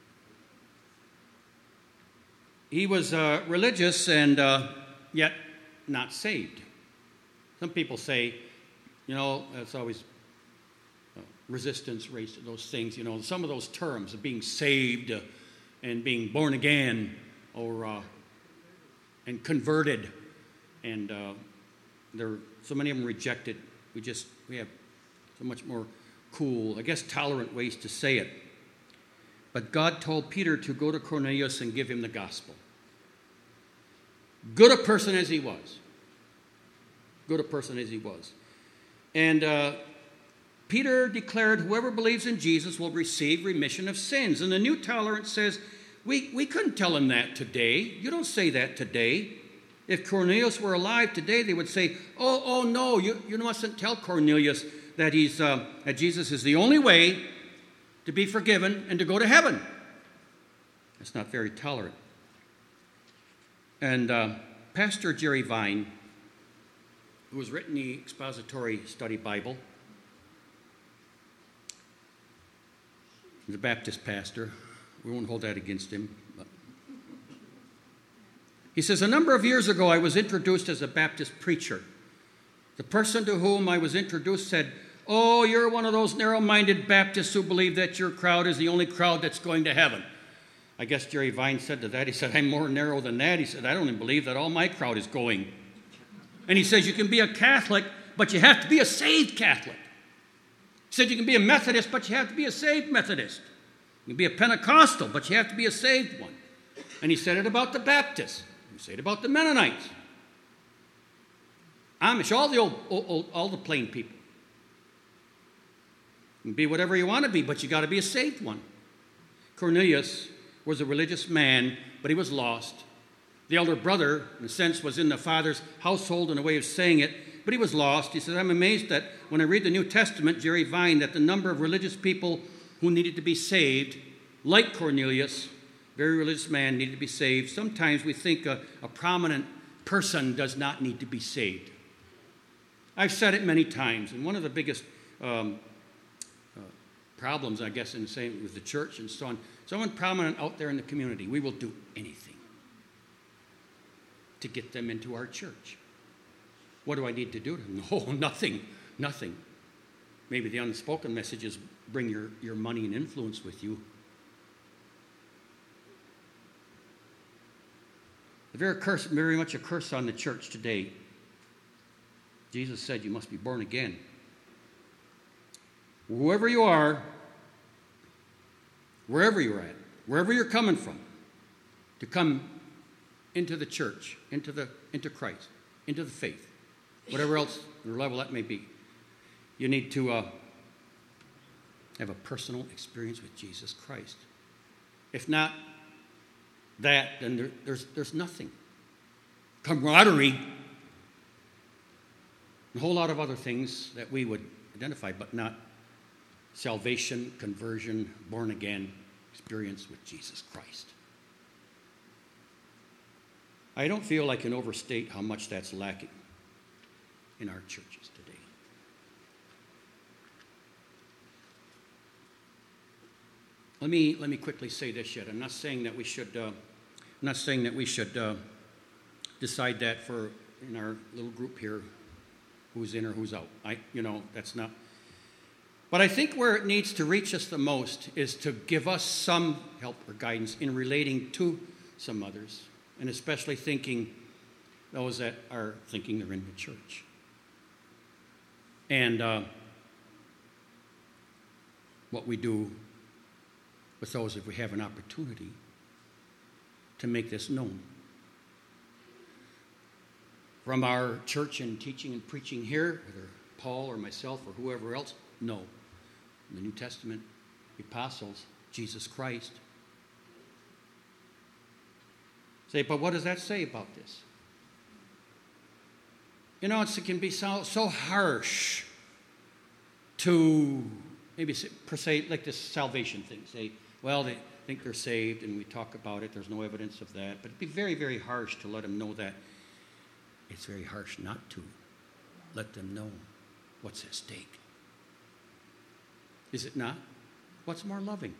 He was uh, religious and uh, yet not saved. Some people say, you know, it's always uh, resistance race to those things. You know, some of those terms of being saved uh, and being born again, or uh, and converted, and uh, there so many of them rejected. We just we have so much more cool, I guess, tolerant ways to say it. But God told Peter to go to Cornelius and give him the gospel. Good a person as he was. Good a person as he was. And uh, Peter declared, whoever believes in Jesus will receive remission of sins. And the New Tolerance says, we, we couldn't tell him that today. You don't say that today. If Cornelius were alive today, they would say, oh, oh no, you, you mustn't tell Cornelius that, he's, uh, that Jesus is the only way to be forgiven and to go to heaven. That's not very tolerant. And uh, Pastor Jerry Vine, who has written the Expository Study Bible, he's a Baptist pastor. We won't hold that against him. But he says, a number of years ago, I was introduced as a Baptist preacher. The person to whom I was introduced said, oh, you're one of those narrow-minded Baptists who believe that your crowd is the only crowd that's going to heaven. I guess Jerry Vine said to that, he said, I'm more narrow than that. He said, I don't even believe that all my crowd is going. And he says, you can be a Catholic, but you have to be a saved Catholic. He said, you can be a Methodist, but you have to be a saved Methodist. You can be a Pentecostal, but you have to be a saved one. And he said it about the Baptists. He said it about the Mennonites. Amish, all the old, old all the plain people. You can be whatever you want to be, but you got to be a saved one. Cornelius was a religious man, but he was lost. The elder brother, in a sense, was in the father's household in a way of saying it, but he was lost. He says, I'm amazed that when I read the New Testament, Jerry Vine, that the number of religious people who needed to be saved, like Cornelius, very religious man, needed to be saved. Sometimes we think a, a prominent person does not need to be saved. I've said it many times, and one of the biggest um, uh, problems, I guess, in the same with the church and so on, someone prominent out there in the community, we will do anything to get them into our church. What do I need to do to them? No, nothing, nothing. Maybe the unspoken message is bring your, your money and influence with you. Very, curse, very much a curse on the church today. Jesus said you must be born again. Whoever you are, wherever you're at, wherever you're coming from, to come into the church, into the into Christ, into the faith, whatever else your level that may be, you need to uh, have a personal experience with Jesus Christ. If not that, then there, there's there's nothing. Camaraderie, a whole lot of other things that we would identify, but not salvation, conversion, born again experience with Jesus Christ. I don't feel I can overstate how much that's lacking in our churches today. Let me let me quickly say this yet. I'm not saying that we should uh, I'm not saying that we should uh, decide that for in our little group here, who's in or who's out. I, you know, that's not. But I think where it needs to reach us the most is to give us some help or guidance in relating to some others, and especially thinking those that are thinking they're in the church. And uh, what we do with those if we have an opportunity to make this known. From our church and teaching and preaching here, whether Paul or myself or whoever else, no. In the New Testament, the apostles, Jesus Christ. Say, but what does that say about this? You know, it's, it can be so, so harsh to maybe say, per se, like this salvation thing. Say, well, they think they're saved, and we talk about it. There's no evidence of that. But it'd be very, very harsh to let them know that. It's very harsh not to let them know what's at stake. Is it not? What's more loving?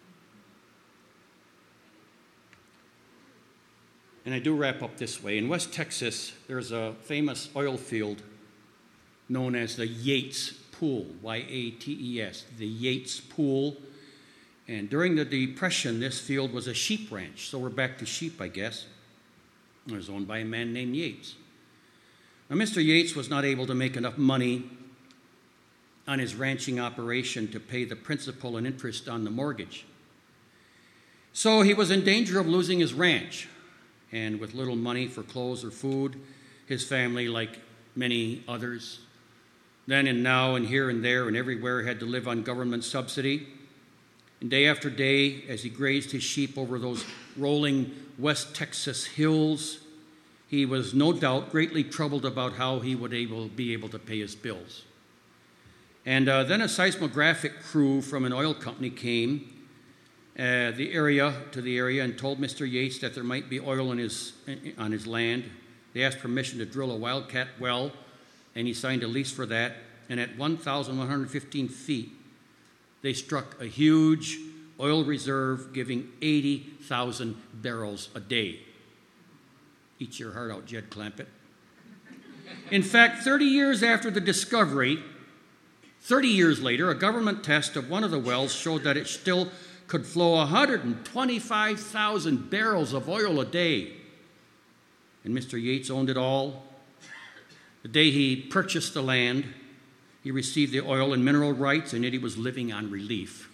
And I do wrap up this way. In West Texas, there's a famous oil field known as the Yates Pool, Y A T E S, the Yates Pool. And during the Depression, this field was a sheep ranch. So we're back to sheep, I guess. It was owned by a man named Yates. Now, Mister Yates was not able to make enough money on his ranching operation to pay the principal and interest on the mortgage. So he was in danger of losing his ranch. And with little money for clothes or food, his family, like many others, then and now and here and there and everywhere, had to live on government subsidy. And day after day, as he grazed his sheep over those rolling West Texas hills, he was no doubt greatly troubled about how he would able, be able to pay his bills. And uh, then a seismographic crew from an oil company came uh, the area to the area and told Mister Yates that there might be oil in his, on his land. They asked permission to drill a wildcat well, and he signed a lease for that. And at one thousand one hundred fifteen feet, they struck a huge oil reserve giving eighty thousand barrels a day. Eat your heart out, Jed Clampett. In fact, thirty years after the discovery, thirty years later, a government test of one of the wells showed that it still could flow one hundred twenty-five thousand barrels of oil a day. And Mister Yates owned it all. The day he purchased the land, he received the oil and mineral rights, and yet he was living on relief.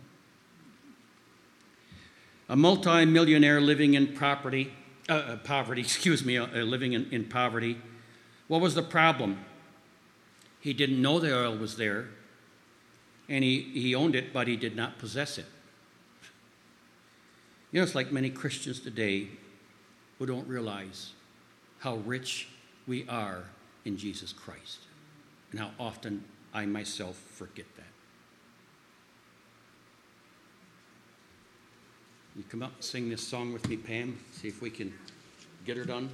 A multi-millionaire living in property, uh, poverty, excuse me, uh, living in, in poverty. What was the problem? He didn't know the oil was there, and he, he owned it, but he did not possess it. You know, it's like many Christians today who don't realize how rich we are in Jesus Christ, and how often I myself forget that. You come up and sing this song with me, Pam, see if we can get her done.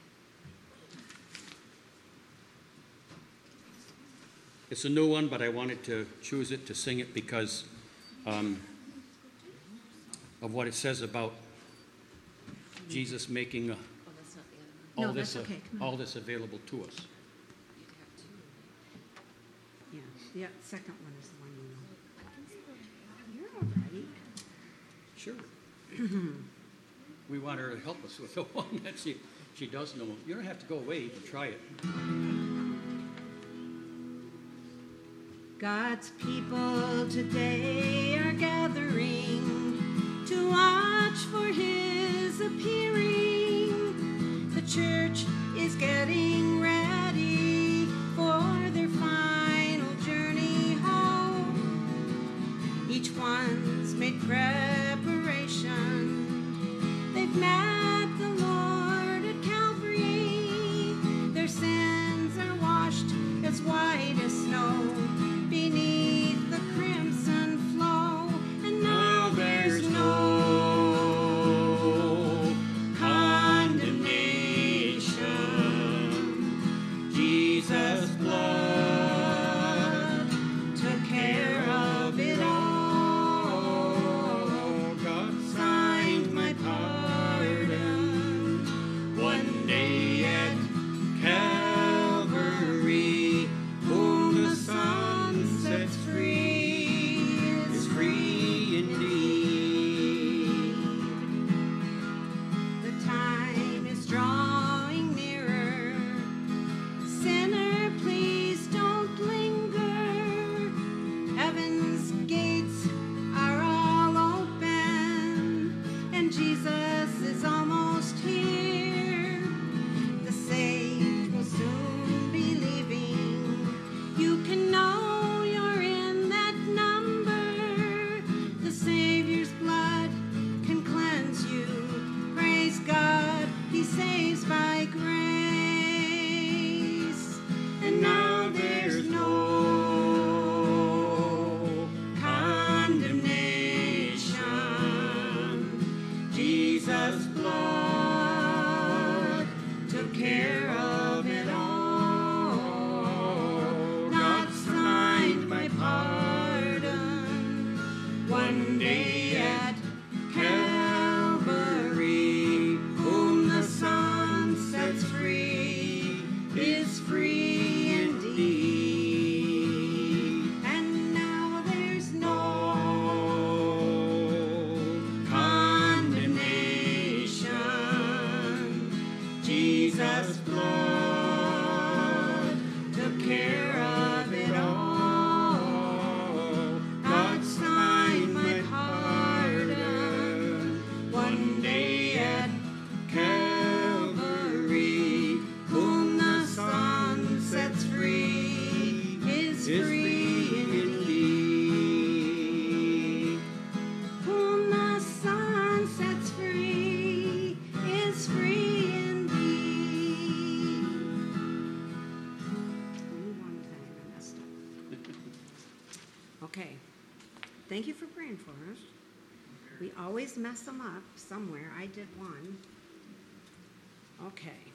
It's a new one, but I wanted to choose it to sing it because um, of what it says about Jesus making a, all, No, this, that's okay. uh, all this available to us. Yeah, yeah, second one is the one you know. You're all right. Sure. We want her to help us with the one that she, she does know. You don't have to go away, you can try it. God's people today are gathering to watch for his appearing. The church is getting ready for their final journey home. Each one's made preparation. They've met the Lord at Calvary. Their sins are washed as white as snow beneath the crimson flow, and now there's no condemnation. Jesus' blood took care of it all. God signed my pardon. Okay. Thank you for praying for us. We always mess them up somewhere. I did one. Okay.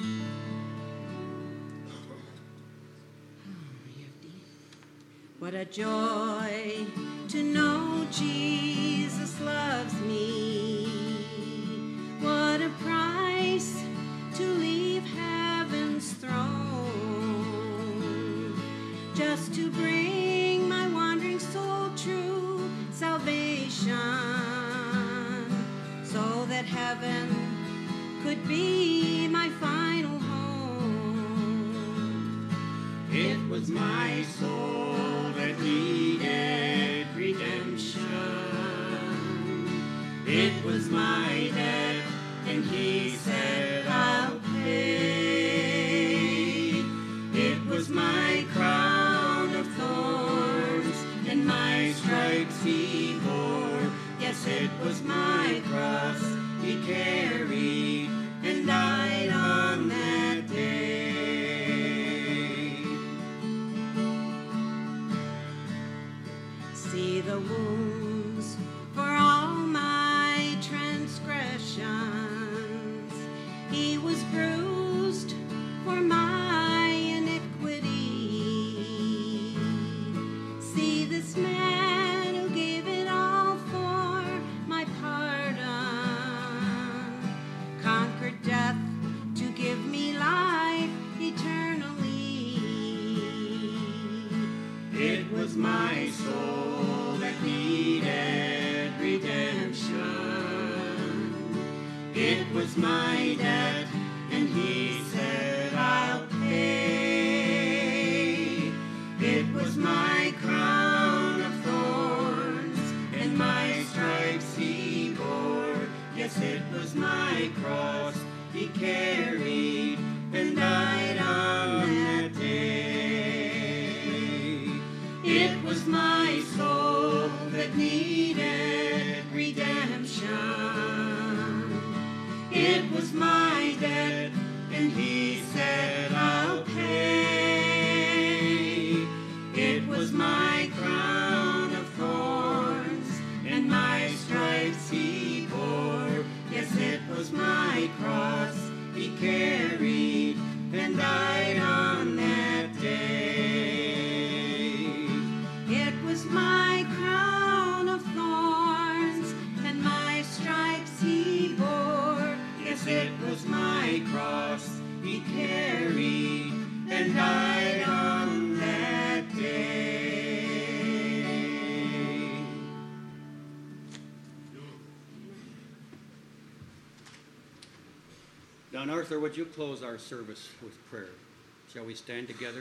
What a joy to know Jesus loves me. What a price to leave heaven's throne, just to bring my wandering soul true salvation, so that heaven could be my final home. It was my soul that needed redemption. It was my debt, and he said, I'll pay. It was my crown of thorns and my stripes he bore. Yes, it was my cross he carried and died on that day. See the wounds for all my transgressions. He was bruised for my iniquity. See this man who gave it all for my pardon, conquered death to give me life eternally. It was my soul that needed redemption. It was my debt, and he said, I'll pay. It was my crown of thorns and my stripes he bore. Yes, it was my cross he carried and died on that day. It was my soul that needed redemption. It was my debt, and he said, I'll pay. It was my crown of thorns and my stripes he bore. Yes, it was my cross he carried and died on that day. It was my crown of thorns and my stripes he bore. Yes, it was my cross he carried and died on that day. Don Arthur, would you close our service with prayer? Shall we stand together?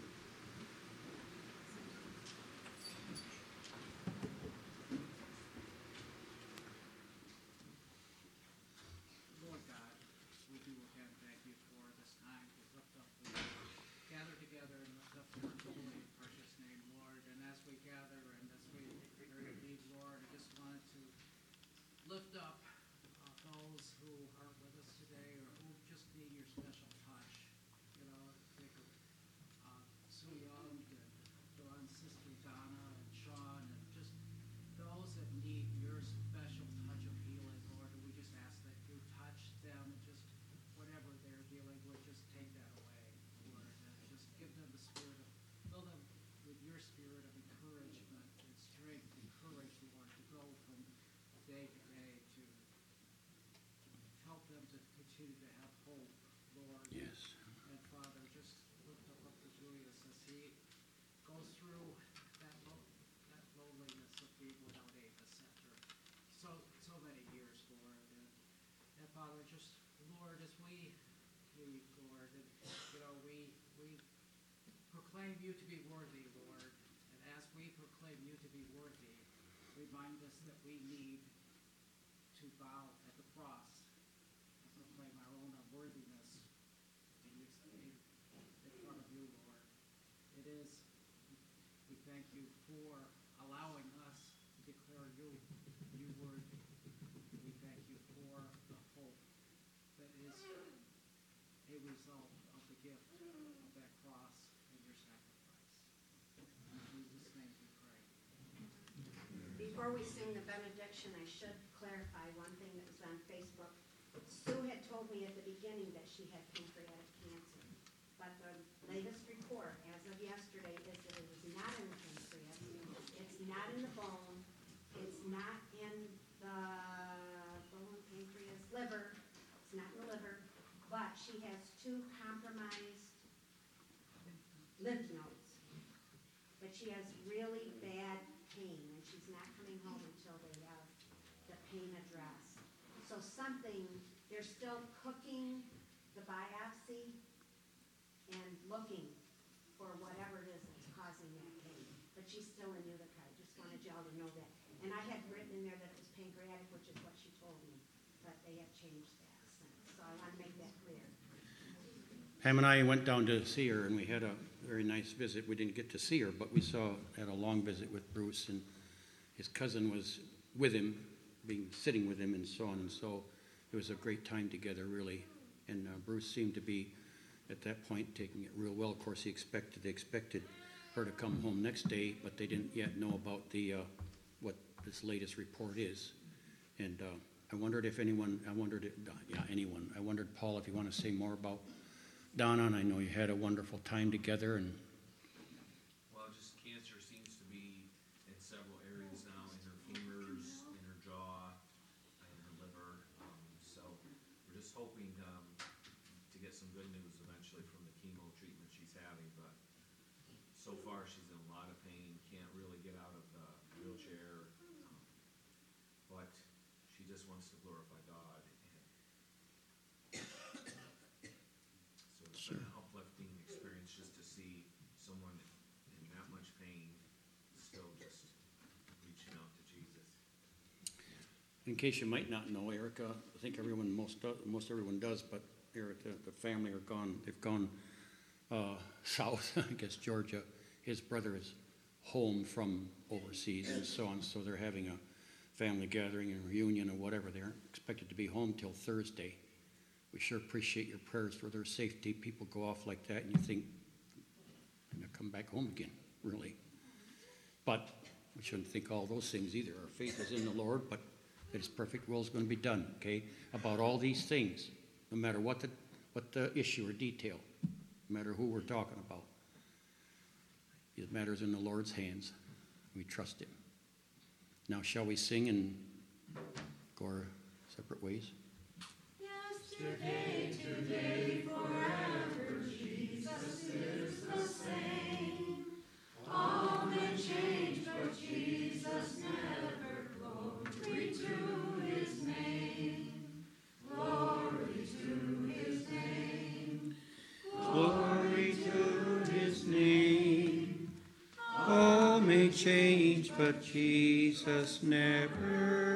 Lord God, we do again thank you for this time to lift up, we gather together and lift up your holy and precious name, Lord. And as we gather and as we prepare to leave, Lord, I just wanted to lift up uh, those who are with us today or who just need your special touch. You know, think of uh, Sue Young and Dawn's sister Donna and Sean and just those that need your special touch of healing, Lord. And we just ask that you touch them and just whatever they're dealing with, just take that away, Lord. And just give them the spirit of, fill them with your spirit of encouragement and strength and courage, Lord, to go from day to day to help them to continue to have hope, Lord. Yes. And Father, just lift up up to Julius as he goes through that lo- that loneliness of being without a center. So so many years, Lord. And, and Father, just Lord, as we leave, Lord, and you know, we we proclaim you to be worthy, Lord. And as we proclaim you to be worthy, remind us that we need to bow at the cross and proclaim our own unworthiness in, in, in front of you, Lord. It is, we thank you for allowing us to declare you, you worthy. We thank you for the hope that is a result of the gift of that cross and your sacrifice. In Jesus' name we pray. before we sing the benediction, I should clarify one thing that was on Facebook. Sue had told me at the beginning that she had pancreatic cancer, but the latest report, as of yesterday, is that it is not in the pancreas, it's not in the bone, it's not in the bone, pancreas, liver, it's not in the liver, but she has two compromised lymph nodes. But she has really bad pain, and she's not coming home until they have the pain addressed. So something, they're still cooking the biopsy and looking for whatever it is that's causing that pain. But she's still in Utica. I just wanted y'all to know that. And I had written in there that it was pancreatic, which is what she told me, but they have changed that since. So I want to make that clear. Pam and I went down to see her, and we had a very nice visit. We didn't get to see her, but we saw had a long visit with Bruce, and his cousin was with him, being sitting with him, and so on. And so it was a great time together, really. And uh, Bruce seemed to be, at that point, taking it real well. Of course, he expected they expected her to come home next day, but they didn't yet know about the uh, what this latest report is. And uh, I wondered if anyone, I wondered, if, uh, yeah, anyone. I wondered, Paul, if you want to say more about Donna, and I know you had a wonderful time together. And well, just cancer seems to be in several areas now, in her femurs, in her jaw, in her liver. Um, so we're just hoping um, to get some good news eventually from the chemo treatment she's having. But so far, she's in a lot of pain, can't really get out of the wheelchair. Um, but she just wants to glorify God. It's been an uplifting experience just to see someone in that much pain still just reaching out to Jesus. in case you might not know, Erica, I think everyone, most do- most everyone does, but Erica, the family are gone. They've gone uh, south, I guess Georgia. His brother is home from overseas and so on, so they're having a family gathering and reunion or whatever. They aren't expected to be home till Thursday. We sure appreciate your prayers for their safety. People go off like that, and you think, I'm going to come back home again, really. But we shouldn't think all those things either. Our faith is in the Lord, but that His perfect will is going to be done, okay? About all these things, no matter what the, what the issue or detail, no matter who we're talking about. It matters in the Lord's hands. We trust Him. Now, shall we sing and go our separate ways? Yesterday, today, forever, Jesus is the same. All may change, but Jesus never. Glory to His name. Glory to His name. Glory to His name. All may change, but Jesus never.